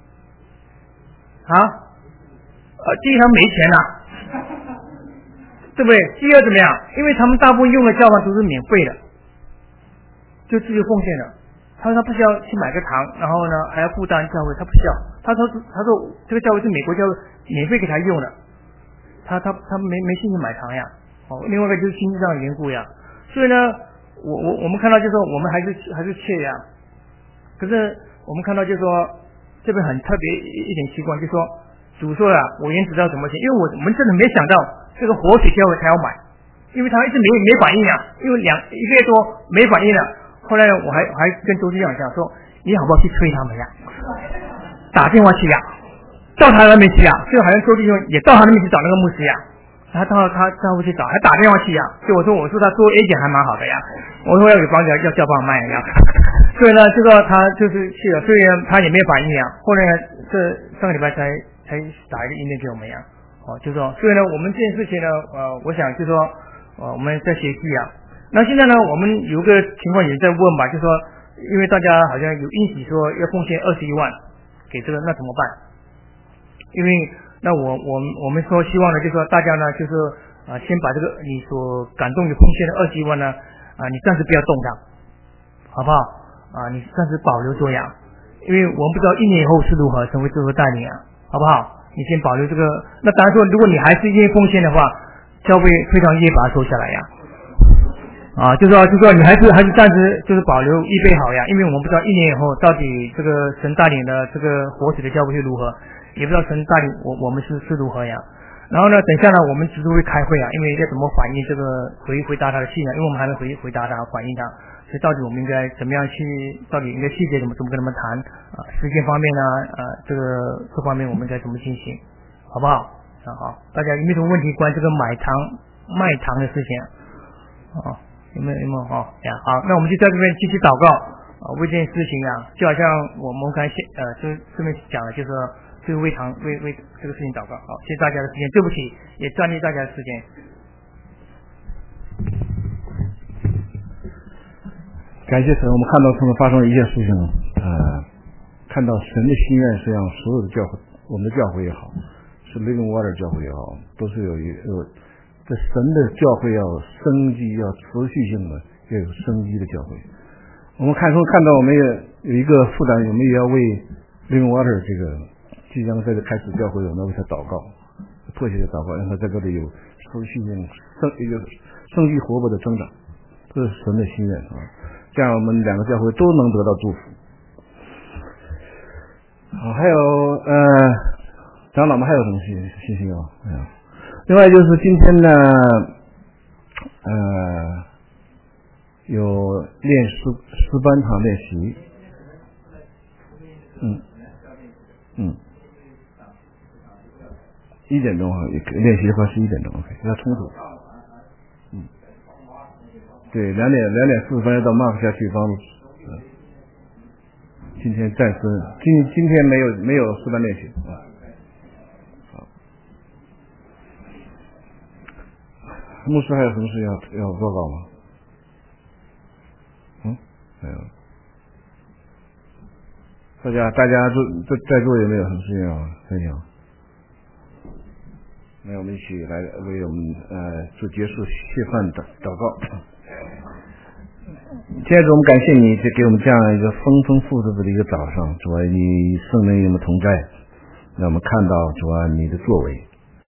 第一他没钱了，对不对？第二怎么样？因为他们大部分用的教堂都是免费的，就自由奉献的。他说他不需要去买个堂，然后呢还要负担教会，他不需要。他说这个教会是美国教会免费给他用的，他没兴趣买堂呀。另外一个就是经济上的缘故呀。所以呢我们看到就是说我们还是缺呀。可是我们看到就是说这边很特别一点情况，就是说主说我原知道怎么写，因为我们真的没想到这个活水教会才要买，因为他一直没反应因为1个月多没反应了。后来我还跟周局长讲说，你好不好去催他们呀，打电话去呀，到他那边去呀，就好像周局长也到他那边去找那个牧师呀，他到他会去找，还打电话去呀。所以我说他做 A 姐还蛮好的呀，我说要有房子要叫帮卖呀。所以呢这个他就是去了，所以他也没反应呀。后来这上个礼拜才打一个email给我们呀。就是说所以呢我们这件事情呢我想就是说我们在学习呀。那现在呢我们有个情况也在问吧，就是说因为大家好像有应许说要奉献21万给这个，那怎么办？因为那我们说希望呢就是说大家呢就是先把这个你所感动的奉献的21万呢你暂时不要动它，好不好？你暂时保留作养，因为我们不知道1年以后是如何，神会如何带领好不好？你先保留这个。那当然说如果你还是愿意奉献的话，教会非常愿意把它收下来呀。就说你还是暂时就是保留预备好呀，因为我们不知道1年以后到底这个神带领的这个活水的教会会如何，也不知道神带领我们是如何呀。然后呢等一下呢我们只是会开会因为要怎么反映这个回答他的信因为我们还没回答他反映他，所以到底我们应该怎么样去，到底应该细节怎么跟他们谈时间方面呢这个各方面我们应该怎么进行，好不好？好，大家有没有什么问题关于这个卖糖的事情有没有好，那我们就在这边继续祷告为这件事情就好像我们刚才就这边讲了，就是说为这个事情祷告。好，谢谢大家的时间，对不起也占据大家的时间。 感谢神，我们看到他们发生的一件事情看到神的心愿是让所有的教会，我们的教会也好，是 Living Water 教会也好，都是有这神的教会要生机，要持续性的，要有生机的教会。我们看到我们也有一个负担，我们也要为 Living Water 这个即将在这开始教会，我们要为他祷告，迫切的祷告，让他在这里有持续性一个生机活泼的增长，这是神的心愿这样我们2个教会都能得到祝福。还有长老们还有什么信息另外就是今天呢有练诗班场练习1点钟练习的话是1点钟 OK 要冲突对2点40分要到 Mark 下去帮今天暂时今天没有诗班练习牧师还有什么事要报告吗？没有。大家在座有没有什么事情要分享？那我们一起来为我们做结束谢饭祷告。亲爱的主，我们感谢你给我们这样一个丰富的一个早上，主啊，你圣灵与我们同在，让我们看到主啊你的作为。